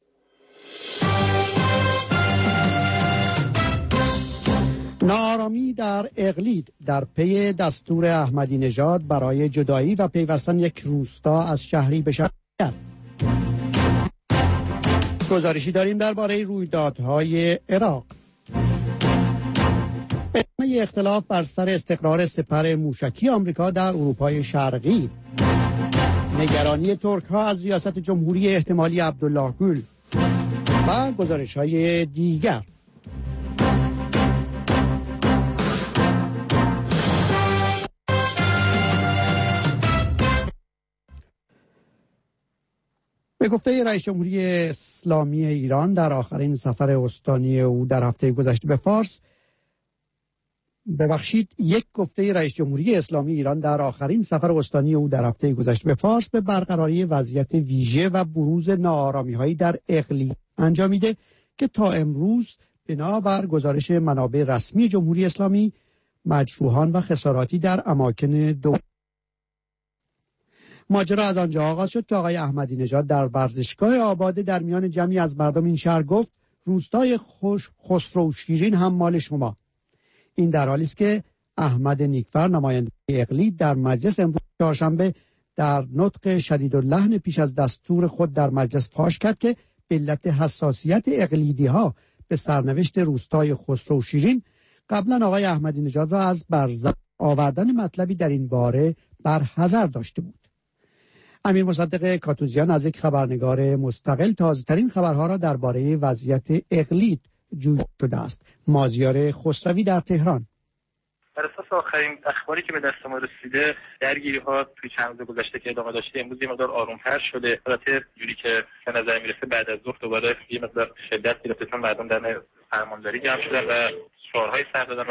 ناآرامی در اقلید در پی دستور احمدی نژاد برای جدایی و پیوستن یک روستا از شهری به شهر. گزارشی داریم درباره رویدادهای عراق. ادامه اختلاف بر سر استقرار سپر موشکی آمریکا در اروپای شرقی. نگرانی ترک‌ها از ریاست جمهوری احتمالی عبدالله گل و گزارش‌های دیگر. به گفته رئیس جمهوری اسلامی ایران در آخرین سفر استانی او در هفته گذشته به فارس، یک گفته رئیس جمهوری اسلامی ایران در آخرین سفر استانی او در هفته گذشته به فارس به برقراری وضعیت ویژه و بروز ناآرامی‌هایی در اقلیم انجامیده که تا امروز بنابر گزارش منابع رسمی جمهوری اسلامی مجروحان و خساراتی در اماکن دو. ماجرا از آنجا آغاز شد که آقای احمدی نژاد در ورزشگاه آباده در میان جمعی از مردم این شهر گفت روستای خسرو شیرین هم مال شما. این در حالی است که احمد نیکفر نماینده اقلید در مجلس امروز چهارشنبه در نطق شدیداللحن پیش از دستور خود در مجلس فاش کرد که به علت حساسیت اقلیدی ها به سرنوشت روستای خسرو شیرین قبلا آقای احمدی نژاد را از برزخ آوردن مطلبی در این باره برحذر داشته بود. امیر مصدق کاتوزیان از یک خبرنگار مستقل تازه‌ترین خبرها را درباره وضعیت اقلید جویا شده است. مازیار خسروی در تهران. بر اساس آخرین اخباری که به دست ما رسیده، درگیری‌ها توی چند روز گذشته که ادامه داشته امروز یه مقدار آروم‌تر شده. البته جوری که به نظر میرسه بعد از ظهر دوباره یه مقدار شدت گرفته، چون مردم در فرمانداری جمع شدن و شعارهای سر دادن.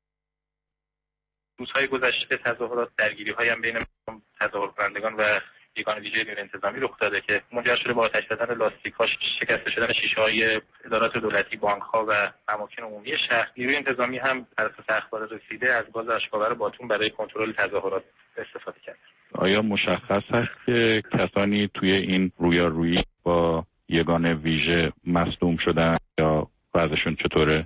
روزهای گذشته تظاهرات، درگیری‌های هم بین تظاهرکنندگان و یگان ویژه نیروی انتظامی رخ داده که منجر شده به آتش زدن لاستیک‌ها، شکسته شدن شیشه‌های ادارات دولتی، بانک‌ها و اماکن عمومی شهر. نیروی انتظامی هم بر اساس اخبار رسیده از گاز اشک‌آور باتون برای کنترل تظاهرات استفاده کرد. آیا مشخص است که کسانی توی این رویارویی با یگان ویژه مصدوم شدن یا وضعشون چطوره؟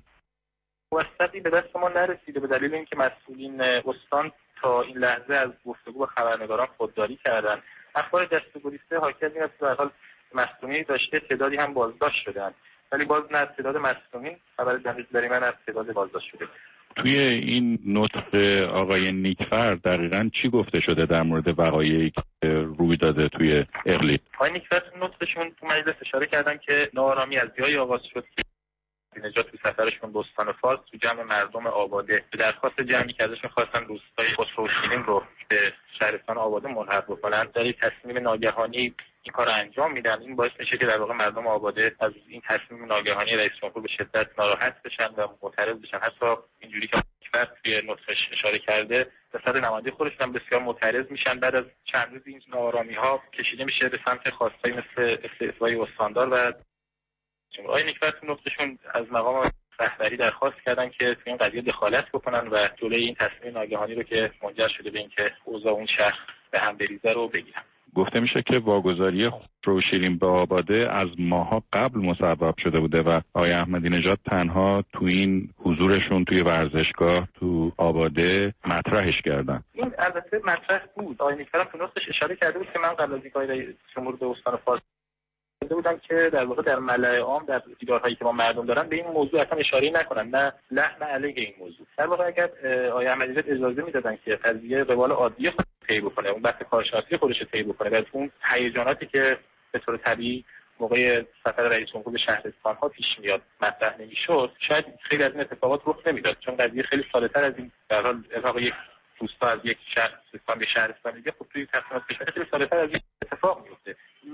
واسطی به دست ما نرسیده به دلیل اینکه مسئولین استان تا این لحظه از گفتگو با خبرنگاران خودداری کردند. اخبار دستگیری حاکی از این است که به هر حال مصدومی داشته، تعدادی هم بازداشت شدند، ولی باز نه از تعداد مصدومین خبر دقیقی من از تعداد بازداشت شده. توی این نطق آقای نیکفر دقیقاً چی گفته شده در مورد وقایعی که روی داده توی اقلید؟ آقای نیکفر نطقشون تو مجلس اشاره کردن که ناآرامی از جایی آغاز شد که نجات تو سفرشون به استان فارس تو جمع مردم آباده به درخواست جمعی که ازشون خواستن روستای خسرو شیرین رو به شهرستان آباده ملحق بکنن، در یک تصمیم ناگهانی این کار انجام میدن. این باعث میشه که در واقع مردم آباده از این تصمیم ناگهانی رئیس جمهور به شدت ناراحت بشن و معترض بشن. حتی اینجوری که فرد توی نطقش اشاره کرده، به صد نماینده خودشون هم بسیار معترض میشن. بعد از چند روز این ناآرامی‌ها کشیده میشه به سمت خواستایی مثل استعفای استاندار و آقای نیکفر تو نطقشون از مقام رهبری درخواست کردن که تو این قضیه دخالت بکنن و جلوی این تصمیم ناگهانی رو که منجر شده به اینکه اوضاع اون شهر به هم بریزه رو بگیرن. گفته میشه که واگذاری خسرو شیرین به آباده از ماها قبل مصوب شده بوده و آقای احمدی نژاد تنها تو این حضورشون توی ورزشگاه تو آباده مطرحش کردن. این البته مطرح بود. آقای نیکفر تو نطقش اشاره کرده بود که من قبل از اینکه رئیس جمهور به استان فارس بودن که در واقع در ملأ عام در دیدارهایی که با مردم دارن به این موضوع اصلا اشاره نکنن، نه لحن علیه این موضوع. در واقع اگر آقای احمدی نژاد اجازه میدادن که قضیه روال عادی خودش طی بکنه، اون بحث کارشناسی خودش طی بکنه و اون هیجاناتی که به طور طبیعی موقع سفر رئیس جمهور به شهرستان‌ها پیش میاد مطرح نمیشد، شاید خیلی از این اتفاقات رخ نمیداد، چون قضیه خیلی ساده‌تر از این در حال اتفاق یک روستا از یک شهرستان به شهرستان دیگه خب توی تصمیمات کشوری خیلی ساده‌تر از این اتفاق میفته.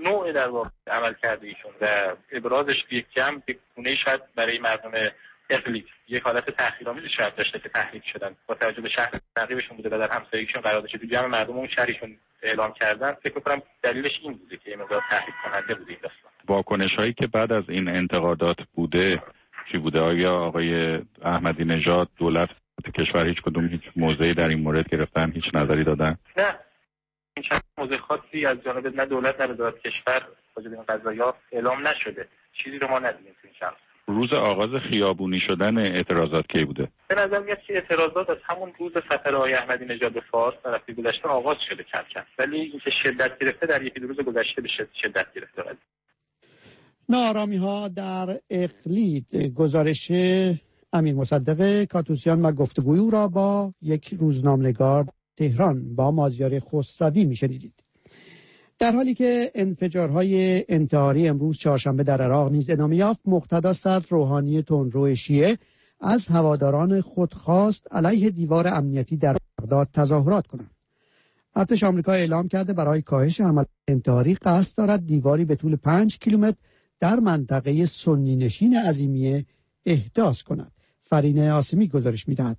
نوع در واقع عمل کرده ایشون و ابرازش یک جمع یک گونه شاید برای مردم اقلیم یک حالت تحقیرآمیز شاید داشته که تحریک شدن با توجه به شهر رقیبشون بوده و در همسایگیشون قرار داشته تو جمع مردم اون شهرشون اعلام کردن. فکر می‌کنم دلیلش این بوده که این مقدار تحریک کننده بوده این داستان. واکنش‌هایی که بعد از این انتقادات بوده چی بوده؟ آیا آقای احمدی نژاد، دولت کشور هیچ کدوم هیچ موضعی در این مورد گرفتن، هیچ نظری دادن؟ نه، این چند موضع خاصی از جانب نه دولت نه وزارت کشور راجع به این قضایا اعلام نشده. چیزی رو ما ندیدیم تو این چند روز آغاز خیابونی شدن اعتراضات کی بوده؟ به نظر میاد که اعتراضات از همون روز سفر آقای احمدی نژاد به فارس در هفته گذشته آغاز شده کم کم، ولی اینکه شدت گرفته در یکی دو روز گذشته به شدت گرفته. ناآرامی‌ها در اقلید. گزارش امیر مصدق کاتوسیان و گفتگوی او را با یک روزنامه‌نگار تهران با مازیار خسروی میشنیدید. در حالی که انفجارهای انتحاری امروز چهارشنبه در عراق نیز ادامه یافت، مقتدا صدر روحانی تندرو شیعه از هواداران خود خواست علیه دیوار امنیتی در بغداد تظاهرات کنند. ارتش آمریکا اعلام کرده برای کاهش حملات انتحاری قصد دارد دیواری به طول 5 کیلومتر در منطقه سنی نشین عظیمیه احداث کند. فرینه آسمی گزارش می‌دهد.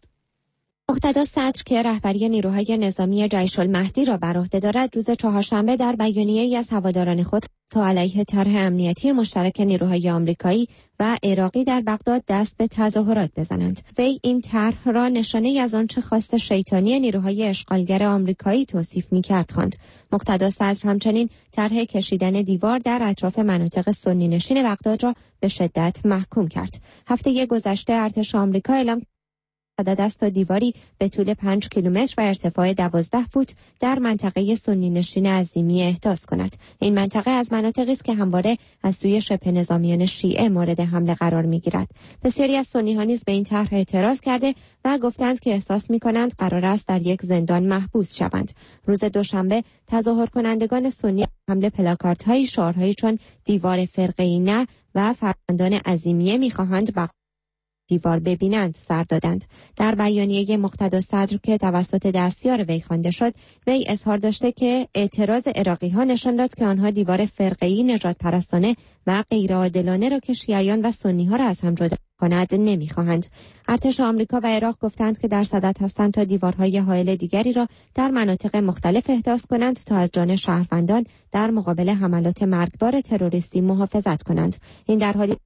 مقتدا صدر که رهبری نیروهای نظامی جیش المهدی را بر عهده دارد، روز چهارشنبه در بیانیه‌ای از هواداران خود تا علیه طرح امنیتی مشترک نیروهای آمریکایی و عراقی در بغداد دست به تظاهرات بزنند. وی این طرح را نشانه‌ای از آنچه خواست شیطانی نیروهای اشغالگر آمریکایی توصیف می‌کرد خواند. مقتدا صدر همچنین طرح کشیدن دیوار در اطراف مناطق سنی نشین بغداد را به شدت محکوم کرد. هفته گذشته ارتش آمریکا اعلام عدد است تا دیواری به طول 5 کیلومتر و ارتفاع 12 فوت در منطقه سنی نشین عظیمیه احداث کند. این منطقه از مناطقی است که همواره از سوی شبه نظامیان شیعه مورد حمله قرار می‌گیرد. بسیاری از سنی‌ها نیز به این طرح اعتراض کرده و گفتند که احساس می‌کنند قرار است در یک زندان محبوس شوند. روز دوشنبه تظاهر کنندگان سنی حمله پلاکاردهای شعارهایی چون دیوار فرقه‌ای نه و فرزندان عظیمیه می‌خواهند دیوار ببینند سر دادند. در بیانیه مقتدا صدر که توسط دستیار وی خوانده شد، وی اظهار داشته که اعتراض عراقی‌ها نشان داد که آنها دیوار فرقه‌ای نجات پرستانه و غیرعادلانه را که شیعیان و سنی‌ها را از هم جدا کند نمی‌خواهند. ارتش آمریکا و عراق گفتند که در صدد هستند تا دیوارهای حائل دیگری را در مناطق مختلف احداث کنند تا از جان شهروندان در مقابل حملات مرگبار تروریستی محافظت کنند. این در حالی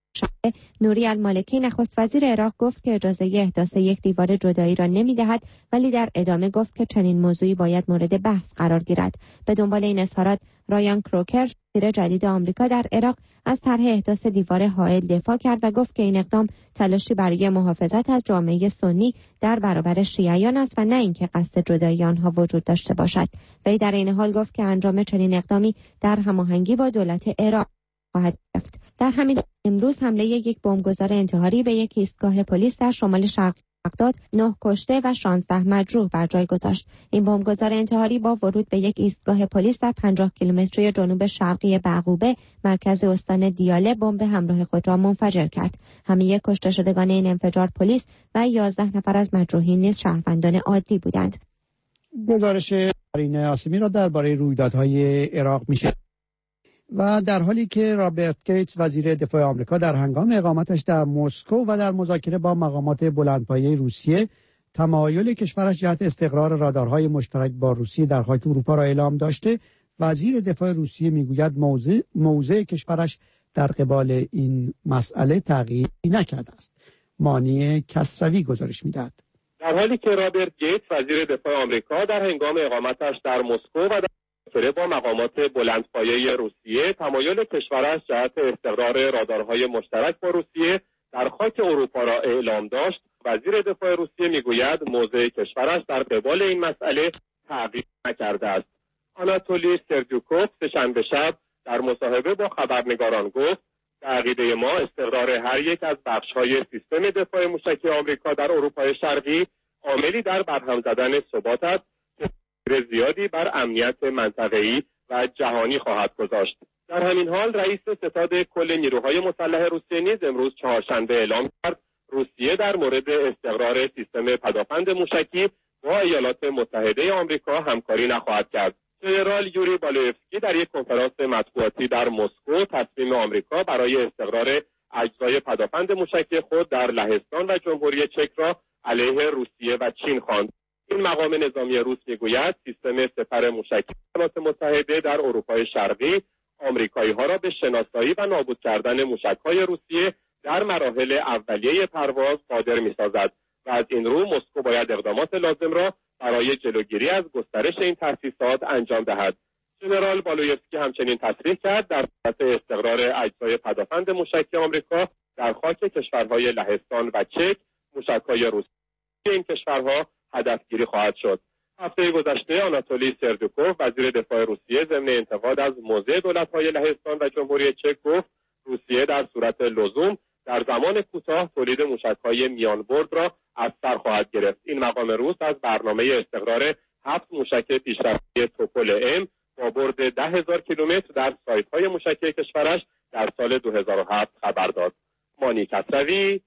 نوری المالکی نخست وزیر عراق گفت که اجازه احداث یک دیوار جدایی را نمی‌دهد، ولی در ادامه گفت که چنین موضوعی باید مورد بحث قرار گیرد. به دنبال این اظهارات رایان کروکر سفیر جدید آمریکا در عراق از طرح احداث دیوار حائل دفاع کرد و گفت که این اقدام تلاشی برای محافظت از جامعه سنی در برابر شیعیان است و نه اینکه قصد جدایی آنها وجود داشته باشد. وی در این حال گفت که انجام چنین اقدامی در هماهنگی با دولت عراق خواهد گرفت. در همین امروز حمله یک بمبگذار انتحاری به یک ایستگاه پلیس در شمال شرق بغداد 9 کشته و 16 مجروح بر جای گذاشت. این بمبگذار انتحاری با ورود به یک ایستگاه پلیس در 50 کیلومتری جنوب شرقی بعقوبه مرکز استان دیاله بمب همراه خود را منفجر کرد. همه کشته شدگان این انفجار پلیس و 11 نفر از مجروحین نیز شهروندان عادی بودند. گزارش فرینه آسمی را درباره رویدادهای عراق میشه. و در حالی که رابرت گیتس وزیر دفاع آمریکا در هنگام اقامتش در مسکو و در مذاکره با مقامات بلندپایه روسیه تمایل کشورش جهت استقرار رادارهای مشترک با روسیه در خاک اروپا را اعلام داشته، وزیر دفاع روسیه میگوید موضع کشورش در قبال این مسئله تغییری نکرده است. مانی کسروی گزارش میدهد. در حالی که رابرت گیتس وزیر دفاع آمریکا در هنگام اقامتش در مسکو و با مقامات بلندپایه روسیه تمایل کشورش جهت استقرار رادارهای مشترک با روسیه در خاک اروپا را اعلام داشت، وزیر دفاع روسیه میگوید موضع کشورش در قبال این مسئله تغییر نکرده است. آناتولی سردیوکوف سه‌شنبه شب در مصاحبه با خبرنگاران گفت به عقیده ما استقرار هر یک از بخش‌های سیستم دفاع موشکی آمریکا در اروپای شرقی عاملی در برهم زدن ثبات است زیادی بر امنیت منطقه‌ای و جهانی خواهد گذاشت. در همین حال رئیس ستاد کل نیروهای مسلح روسیه نیز امروز چهارشنبه اعلام کرد روسیه در مورد استقرار سیستم پدافند موشکی با ایالات متحده آمریکا همکاری نخواهد کرد. ژنرال یوری بالویفسکی در یک کنفرانس مطبوعاتی در مسکو تصمیم آمریکا برای استقرار اجزای پدافند موشکی خود در لهستان و جمهوری چک را علیه روسیه و چین خواند. این مقام نظامی روس میگوید سیستم سپر موشکی ایالات متحده در اروپای شرقی آمریکایی‌ها را به شناسایی و نابود کردن موشک‌های روسیه در مراحل اولیه پرواز قادر می‌سازد و از این رو مسکو باید اقدامات لازم را برای جلوگیری از گسترش این تأسیسات انجام دهد. ژنرال بالویفسکی همچنین تصریح کرد در صورت استقرار اجزای پدافند موشکی آمریکا در خاک کشورهای لهستان و چک، موشک‌های روسی این کشورها هدفگیری خواهد شد. هفته گذشته آناتولی سردوکوف وزیر دفاع روسیه ضمن انتقاد از موضع دولت‌های لهستان و جمهوری چک گفت روسیه در صورت لزوم در زمان کوتاه تولید موشک‌های میانبرد را از سر خواهد گرفت. این مقام روس از برنامه استقرار 7 موشک پیشرفته توپول ام با برد 10,000 کیلومتر در سایت‌های موشکی کشورش در سال 2007 خبر داد. مانی کسروی.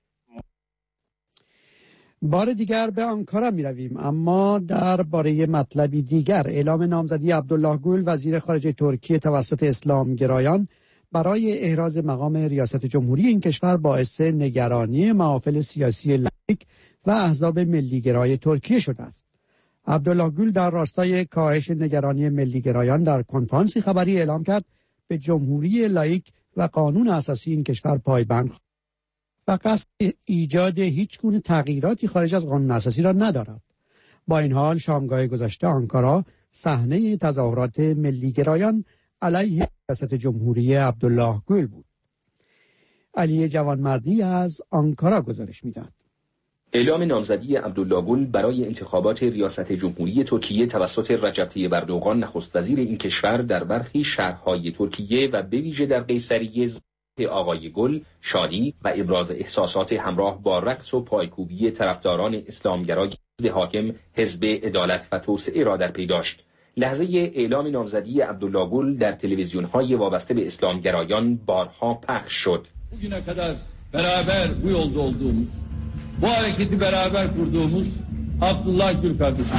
بار دیگر به آنکارا می رویم، اما درباره مطلبی دیگر. اعلام نامزدی عبدالله گل وزیر خارجه ترکیه توسط اسلامگرایان برای احراز مقام ریاست جمهوری این کشور باعث نگرانی محافل سیاسی لایک و احزاب ملیگرای ترکیه شده است. عبدالله گل در راستای کاهش نگرانی ملیگرایان در کنفرانسی خبری اعلام کرد به جمهوری لایک و قانون اساسی این کشور پایبند و قصد ایجاد هیچ گونه تغییراتی خارج از قانون اساسی را ندارد. با این حال شامگاه گذشته آنکارا صحنه تظاهرات ملیگرایان علیه ریاست جمهوری عبدالله گل بود. علی جوانمردی از آنکارا گزارش می‌دهد. اعلام نامزدی عبدالله گل برای انتخابات ریاست جمهوری ترکیه توسط رجب طیب اردوغان نخست وزیر این کشور در برخی شهرهای ترکیه و به ویژه در قیصریه آقای گل شادی و ابراز احساسات همراه با رقص و پایکوبی طرفداران اسلامگرای حزب حاکم حزب عدالت و توسعه را در پی داشت. لحظه اعلام نامزدی عبدالله گل در تلویزیون‌های وابسته به اسلامگرایان بارها پخش شد. Bugüne kadar beraber bu yolda olduğumuz, bu hareketi beraber kurduğumuz Abdullah Gül kardeşim.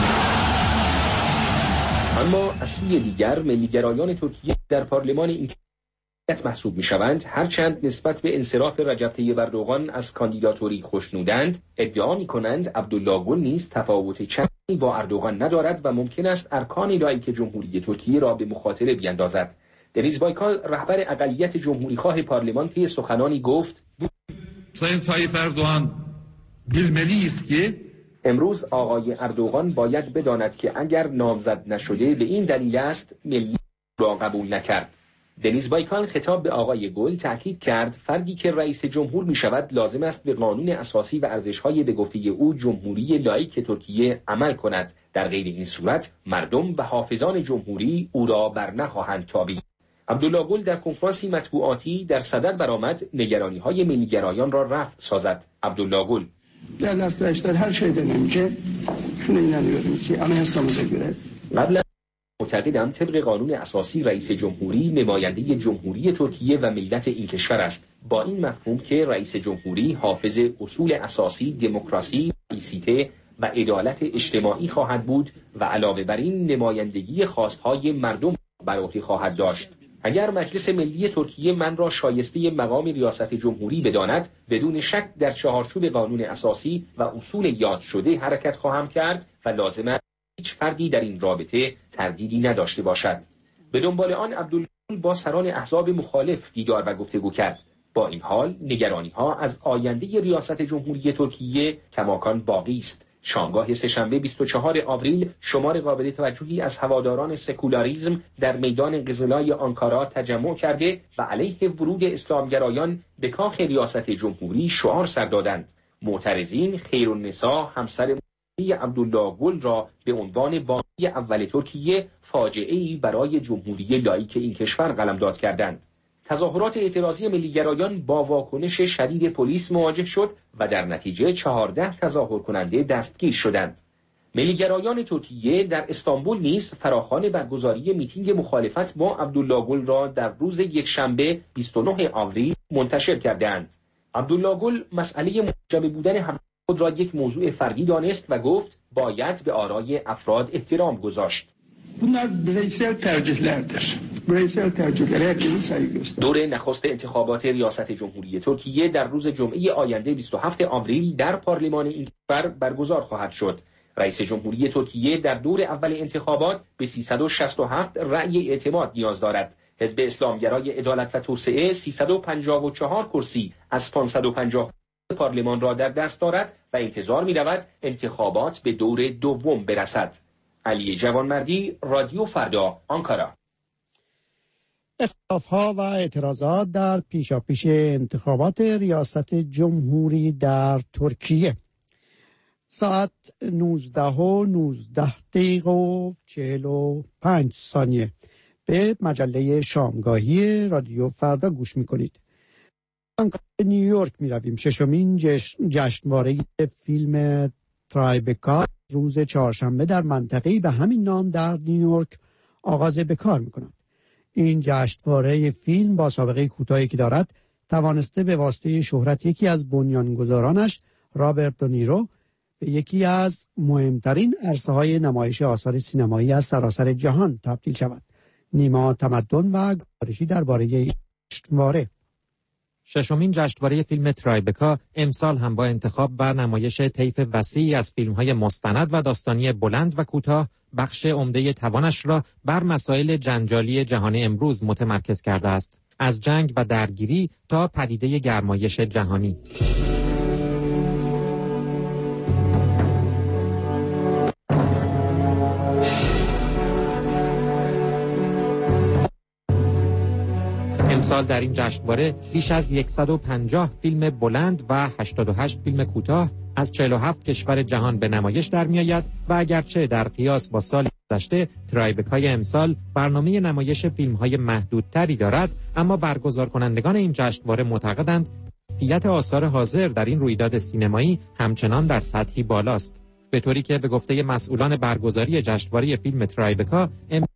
اما از سوی دیگر ملیگرایان ترکیه در پارلمان این محسوب می‌شوند، هرچند نسبت به انصراف رجب طیب اردوغان از کاندیداتوری خوشنودند، ادعا می‌کنند عبدالله گل نیز تفاوت چندانی با اردوغان ندارد و ممکن است ارکان لایک جمهوری ترکیه را به مخاطره بیندازد. دنیز بایکال رهبر اقلیت جمهوریخواه پارلمان طی سخنانی گفت: Sayın Tayyip Erdoğan bilmeli است که امروز آقای اردوغان باید بداند که اگر نامزد نشده به این دلیل است ملی را قبول نکرد. دنیز بایکال خطاب به آقای گل تأکید کرد فردی که رئیس جمهور می شود لازم است به قانون اساسی و ارزش‌های به گفته او جمهوری لایک ترکیه عمل کند. در غیر این صورت مردم و حافظان جمهوری او را بر نخواهند تابید. عبدالله گل در کنفرانسی مطبوعاتی در صدر برآمد نگرانی‌های ملیگرایان را رفع سازد. عبدالله گل: Değerli arkadaşlar, her şeyden önce şuna inanıyorum ki anayasamıza göre قبل معتقدم طبق قانون اساسی رئیس جمهوری نماینده جمهوری ترکیه و ملت این کشور است، با این مفهوم که رئیس جمهوری حافظ اصول اساسی دموکراسی، ایسیته و عدالت اجتماعی خواهد بود و علاوه بر این نمایندگی خواستهای مردم بر عهده خواهد داشت. اگر مجلس ملی ترکیه من را شایسته مقام ریاست جمهوری بداند، بدون شک در چهارچوب قانون اساسی و اصول یاد شده حرکت خواهم کرد و لازم است هیچ فردی در این رابطه تردیدی نداشته باشد. به دنبال آن عبدالله با سران احزاب مخالف دیدار و گفتگو کرد. با این حال نگرانی‌ها از آینده ریاست جمهوری ترکیه کماکان باقی است. شامگاه سه‌شنبه 24 آوریل شمار قابل توجهی از هواداران سکولاریسم در میدان قزلای آنکارا تجمع کرده و علیه ورود اسلامگرایان به کاخ ریاست جمهوری شعار سر دادند. معترضین خیرالنساء همسر عبدالله گل را به عنوان بانی اول ترکیه فاجعه‌ای برای جمهوری لایک این کشور قلمداد کردند. تظاهرات اعتراضی ملیگرایان با واکنش شدید پلیس مواجه شد و در نتیجه 14 تظاهر کننده دستگیر شدند. ملیگرایان ترکیه در استانبول نیز فراخوان برگزاری میتینگ مخالفت با عبدالله گل را در روز یکشنبه 29 آوریل منتشر کردند. عبدالله گل مسئله محجب بودن خود را یک موضوع فردی دانست و گفت باید به آرای افراد احترام گذاشت. Bunlar bireysel tercihlerdir. Bireysel tercihleri herkesin saygı gösterir. دور نخست انتخابات ریاست جمهوری ترکیه در روز جمعه آینده 27 آوریل در پارلمان این کشور برگزار خواهد شد. رئیس جمهوری ترکیه در دور اول انتخابات به 367 رأی اعتماد نیاز دارد. حزب اسلامگرای عدالت و توسعه 354 کرسی از 550 پارلمان را در دست دارد و انتظار می‌رود انتخابات به دور دوم برسد. علی جوانمردی، رادیو فردا، آنکارا. اختلاف‌ها و اعتراضات در پیشاپیش انتخابات ریاست جمهوری در ترکیه. ساعت 19:19:45 به مجله شامگاهی رادیو فردا گوش می‌کنید. نیویورک می‌رویم. ششمین جشنواره فیلم ترایبکا روز چهارشنبه در منطقه‌ای به همین نام در نیویورک آغاز به کار می‌کند. این جشنواره فیلم با سابقه کوتاهی که دارد توانسته به واسطه شهرت یکی از بنیانگذارانش رابرت دنیرو به یکی از مهمترین عرصه‌های نمایش آثار سینمایی از سراسر جهان تبدیل شود. نیما تمدن و گزارشی درباره این جشنواره. ششمین جشنواره فیلم ترایبکا امسال هم با انتخاب و نمایش طیف وسیعی از فیلم‌های مستند و داستانی بلند و کوتاه بخش عمده توانش را بر مسائل جنجالی جهان امروز متمرکز کرده است، از جنگ و درگیری تا پدیده گرمایش جهانی. امسال در این جشنواره بیش از 150 فیلم بلند و 88 فیلم کوتاه از 47 کشور جهان به نمایش در می آید و اگرچه در قیاس با سال گذشته ترایبکای امسال برنامه نمایش فیلم‌های محدودتری دارد، اما برگزار کنندگان این جشنواره معتقدند کیفیت آثار حاضر در این رویداد سینمایی همچنان در سطحی بالاست، به طوری که به گفته مسئولان برگزاری جشنواره فیلم ترایبکا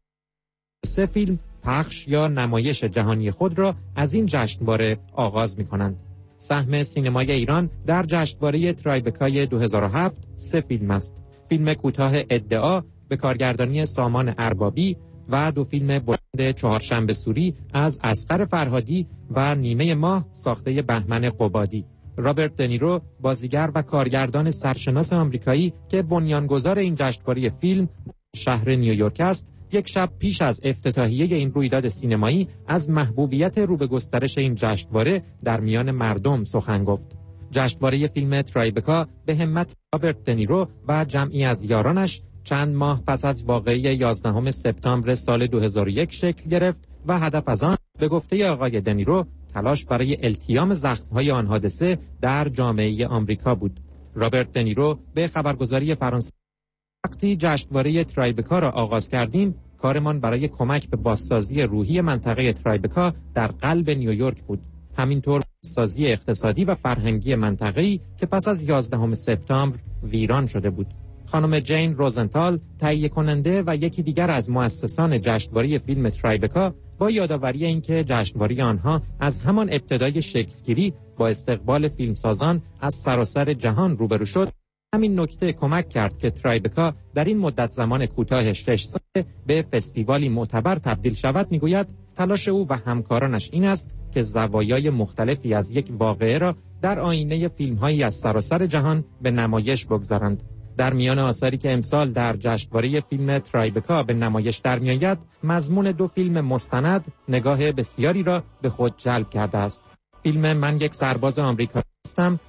3 فیلم پخش یا نمایش جهانی خود را از این جشنواره آغاز می‌کنند. سهم سینمای ایران در جشنواره ترایبکای 2007 3 فیلم است. فیلم کوتاه ادعا به کارگردانی سامان اربابی و 2 فیلم بلند چهارشنبه سوری از اصغر فرهادی و نیمه ماه ساخته بهمن قبادی. رابرت دنیرو بازیگر و کارگردان سرشناس آمریکایی که بنیانگذار این جشنواره فیلم شهر نیویورک است، یک شب پیش از افتتاحیه این رویداد سینمایی از محبوبیت رو به گسترش این جشنواره در میان مردم سخن گفت. جشنواره فیلم ترایبکا به همت رابرت دنیرو و جمعی از یارانش چند ماه پس از واقعه 11 سپتامبر سال 2001 شکل گرفت و هدف از آن به گفته آقای دنیرو تلاش برای التیام زخم‌های آن حادثه در جامعه آمریکا بود. رابرت دنیرو به خبرگزاری فرانسه: وقتی جشنواره ترایبکا را آغاز کردیم، کارمان برای کمک به بازسازی روحی منطقه ترایبکا در قلب نیویورک بود. همینطور بازسازی اقتصادی و فرهنگی منطقه‌ای که پس از 11 سپتامبر ویران شده بود. خانم جین روزنتال، تهیه کننده و یکی دیگر از مؤسسان جشنواره فیلم ترایبکا، با یادآوری اینکه جشنواره آنها از همان ابتدای شکلگیری با استقبال فیلمسازان از سراسر جهان روبرو شد، همین نکته کمک کرد که ترایبکا در این مدت زمان کوتاه 6 ساله به فستیوالی معتبر تبدیل شود. میگوید تلاش او و همکارانش این است که زوایای مختلفی از یک واقعه را در آینه فیلم‌هایی از سراسر جهان به نمایش بگذارند. در میان آثاری که امسال در جشنواره فیلم ترایبکا به نمایش در میآید، مضمون 2 فیلم مستند نگاه بسیاری را به خود جلب کرده است. فیلم من یک سرباز آمریکایی هستم،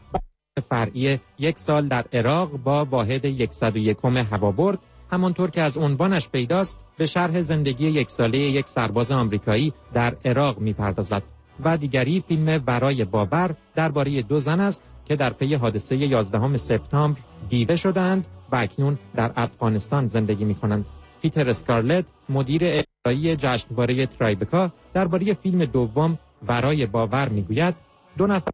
فرعی 1 سال در عراق با واحد 101 هوابرد، همانطور که از عنوانش پیداست به شرح زندگی 1 ساله یک سرباز آمریکایی در عراق می‌پردازد. و دیگری فیلم ورای باور درباره 2 زن است که در پی حادثه 11 سپتامبر دیده شدند و اکنون در افغانستان زندگی می‌کنند. پیتر اسکارلت، مدیر اجرایی جشنواره ترایبکا، درباره فیلم دوم ورای باور می‌گوید 2 نفر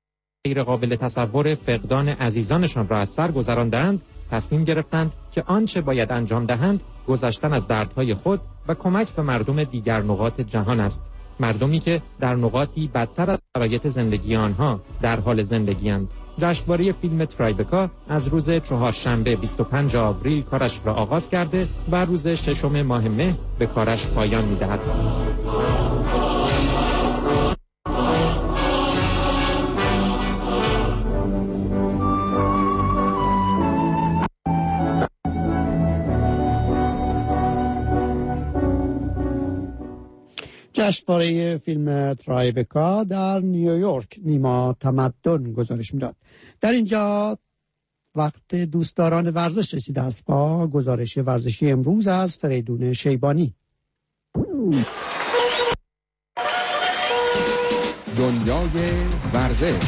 غیر قابل تصور فقدان عزیزانشان را از سر گذراندند، تصمیم گرفتند که آنچه باید انجام دهند گذشتن از دردهای خود و کمک به مردم دیگر نقاط جهان است. مردمی که در نقاطی بدتر از شرایط زندگی آنها در حال زندگی‌اند. جشنواره فیلم ترایبکا از روز چهارشنبه 25 آوریل کارش را آغاز کرده و روز 6 ماه مه به کارش پایان می‌دهد. جشنواره فیلم ترایبکا در نیویورک نیما تمدن گزارش میداد. در اینجا وقت دوستداران ورزش رسیده است با گزارش ورزشی امروز از فریدون شیبانی. دنیای ورزش.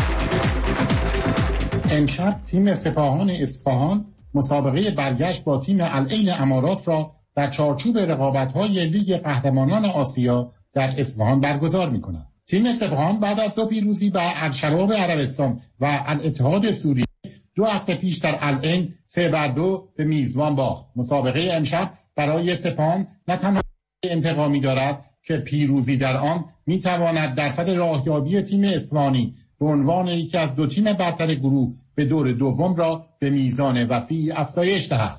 امشب تیم سپاهان اصفهان مسابقه برگشت با تیم العین امارات را در چارچوب رقابت‌های لیگ قهرمانان آسیا در اصفهان برگزار می‌کند. تیم سپاهان بعد از 2 پیروزی بر الشباب عربستان و الاتحاد سوریه 2 هفته پیش در العین 3-2 به میزبان باخت. مسابقه امشب برای سپاهان نه تنها انتقامی دارد که پیروزی در آن می‌تواند درصد راهیابی تیم اصفهانی به عنوان یکی از 2 تیم برتر گروه به دور دوم را به میزان وسیع افزایش دهد.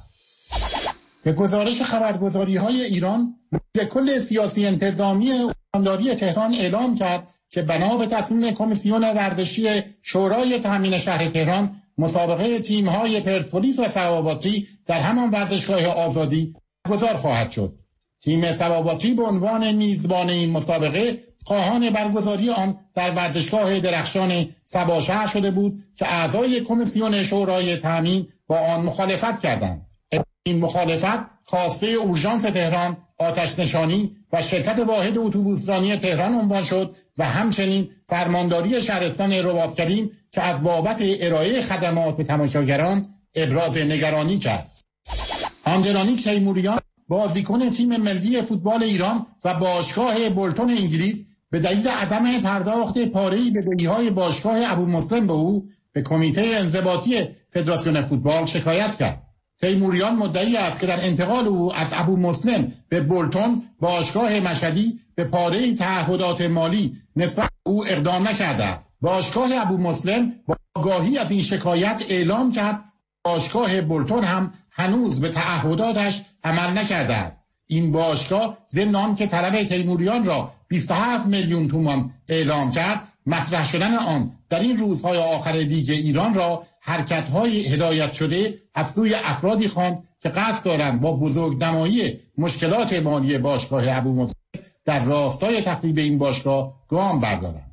به گزارش خبرگزاری‌های ایران، مدیر کل سیاسی انتظامی استانداری تهران اعلام کرد که بنا به تصمیم کمیسیون ورزشی شورای تامین شهر تهران مسابقه تیم‌های پرسپولیس و صباباتی در همان ورزشگاه آزادی برگزار خواهد شد. تیم صباباتی به عنوان میزبان این مسابقه خواهان برگزاری آن در ورزشگاه درخشان صباشهر شده بود که اعضای کمیسیون شورای تامین با آن مخالفت کردند. این مخالفت خواسته اورژانس تهران، آتش نشانی و شرکت واحد اتوبوسرانی تهران عنوان شد و همچنین فرمانداری شهرستان رباط‌کریم که از بابت ارائه خدمات به تماشاگران ابراز نگرانی کرد. آندرانیک تیموریان بازیکن تیم ملی فوتبال ایران و باشگاه بولتون انگلیس به دلیل عدم پرداخت پاره‌ای به بدهی‌های باشگاه ابومسلم به او به کمیته انضباطی فدراسیون فوتبال شکایت کرد. تیموریان مدعی است که در انتقال او از ابومسلم به بولتون باشگاه مشهدی به پاره‌ای تعهدات مالی نسبت او اقدام نکرده است. باشگاه ابومسلم با آگاهی از این شکایت اعلام کرد باشگاه بولتون هم هنوز به تعهداتش عمل نکرده است. این باشگاه ضمن آنکه طلب تیموریان را 27 میلیون تومان اعلام کرد، مطرح شدن آن در این روزهای آخر لیگ ایران را حرکت‌های هدایت شده از سوی افرادی خواند که قصد دارند با بزرگنمایی مشکلات مالی باشگاه ابومسلم در راستای تخریب این باشگاه گام بردارند.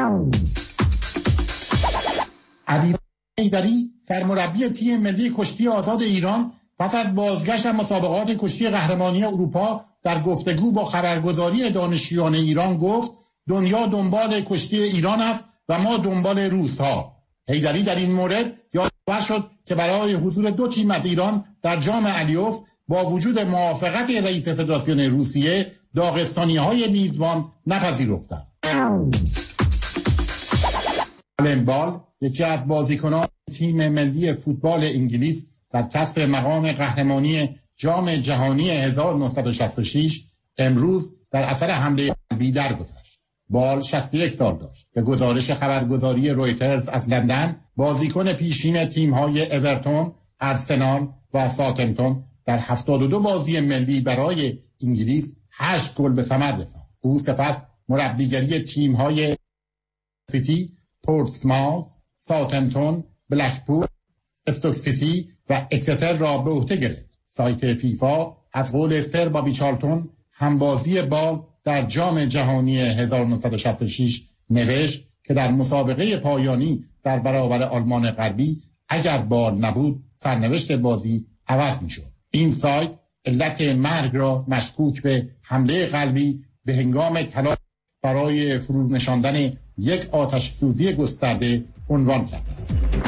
علی حیدری سرمربی تیم ملی کشتی آزاد ایران پس از بازگشت مسابقات کشتی قهرمانی اروپا در گفتگو با خبرگزاری دانشجویان ایران گفت دنیا دنبال کشتی ایران است و ما دنبال روس‌ها. حیدری در این مورد یادآور شد که برای حضور 2 تیم از ایران در جام الیوف با وجود موافقت رئیس فدراسیون روسیه داغستانی‌های میزبان نپذیرفتند. آلن بال یکی از بازیکنان تیم ملی فوتبال انگلیس در کسب مقام قهرمانی جام جهانی 1966 امروز در اثر حمله قلبی درگذشت. بال 61 سال داشت. به گزارش خبرگزاری رویترز از لندن، بازیکن پیشین تیم‌های اورتون، ارسنال و ساوثهمپتون در 72 بازی ملی برای انگلیس 8 گل به ثمر رساند. او سپس مربیگری تیم‌های سیتی، پورتسماوت، ساوثهمپتون، بلکپول، استوک سیتی و اکستر را به عهده گرفت. سایت فیفا از قول سر بابی چارلتون همبازی بال در جام جهانی 1966 نوشت که در مسابقه پایانی در برابر آلمان غربی اگر بال نبود سرنوشت بازی عوض میشد. این سایت علت مرگ را مشکوک به حمله قلبی به هنگام تلاش برای فرو نشاندن یک آتش سوزی گسترده عنوان کرده است.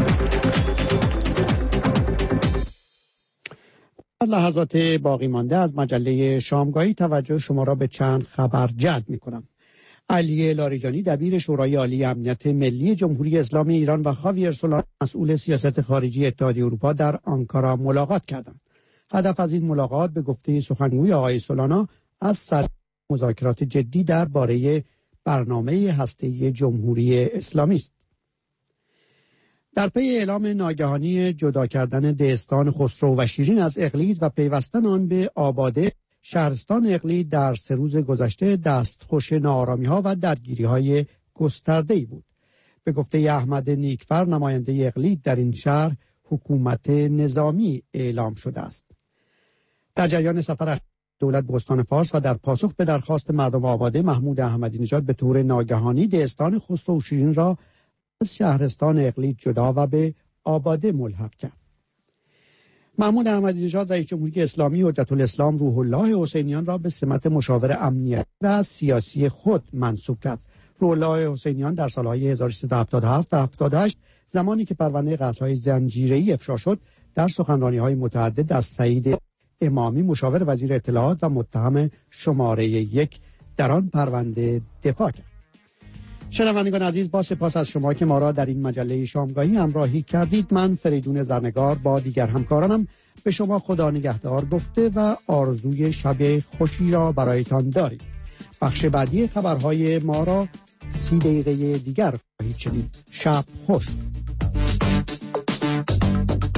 لحظات باقی مانده از مجله شامگاهی توجه شما را به چند خبر جلب می‌کنم. علی لاریجانی دبیر شورای عالی امنیت ملی جمهوری اسلامی ایران و خاویر سولانا مسئول سیاست خارجی اتحادیه اروپا در آنکارا ملاقات کردند. هدف از این ملاقات به گفته سخنگوی آقای سولانا از مذاکرات جدی درباره برنامه هسته‌ای جمهوری اسلامی است. در پی اعلام ناگهانی جدا کردن دهستان خسرو و شیرین از اقلید و پیوستن آن به آباده، شهرستان اقلید در 3 روز گذشته دستخوش ناآرامی‌ها و درگیری‌های گسترده‌ای بود. به گفته احمد نیکفر، نماینده اقلید در این شهر، حکومت نظامی اعلام شده است. در جریان سفر دولت به استان فارس و در پاسخ به درخواست مردم آباده، محمود احمدی نژاد به طور ناگهانی دهستان خسرو و شیرین را از شهرستان اقلید جدا و به آباده ملحق کرد. محمود احمدی نژاد رئیس جمهوری اسلامی حجت الاسلام روح الله حسینیان را به سمت مشاور امنیتی و سیاسی خود منصوب کرد. روح الله حسینیان در سالهای 1377 و 78 زمانی که پرونده قتل‌های زنجیره‌ای افشا شد، در سخنرانی‌های متعدد از سعید امامی مشاور وزیر اطلاعات و متهم شماره 1 در آن پرونده دفاع کرد. شنوندگان عزیز، با سپاس از شما که ما را در این مجله شامگاهی همراهی کردید. من فریدون زرنگار با دیگر همکارانم به شما خدا نگهدار گفته و آرزوی شب خوشی را برایتان داریم. بخش بعدی خبرهای ما را 30 دقیقه دیگر خواهید شنید. شب خوش.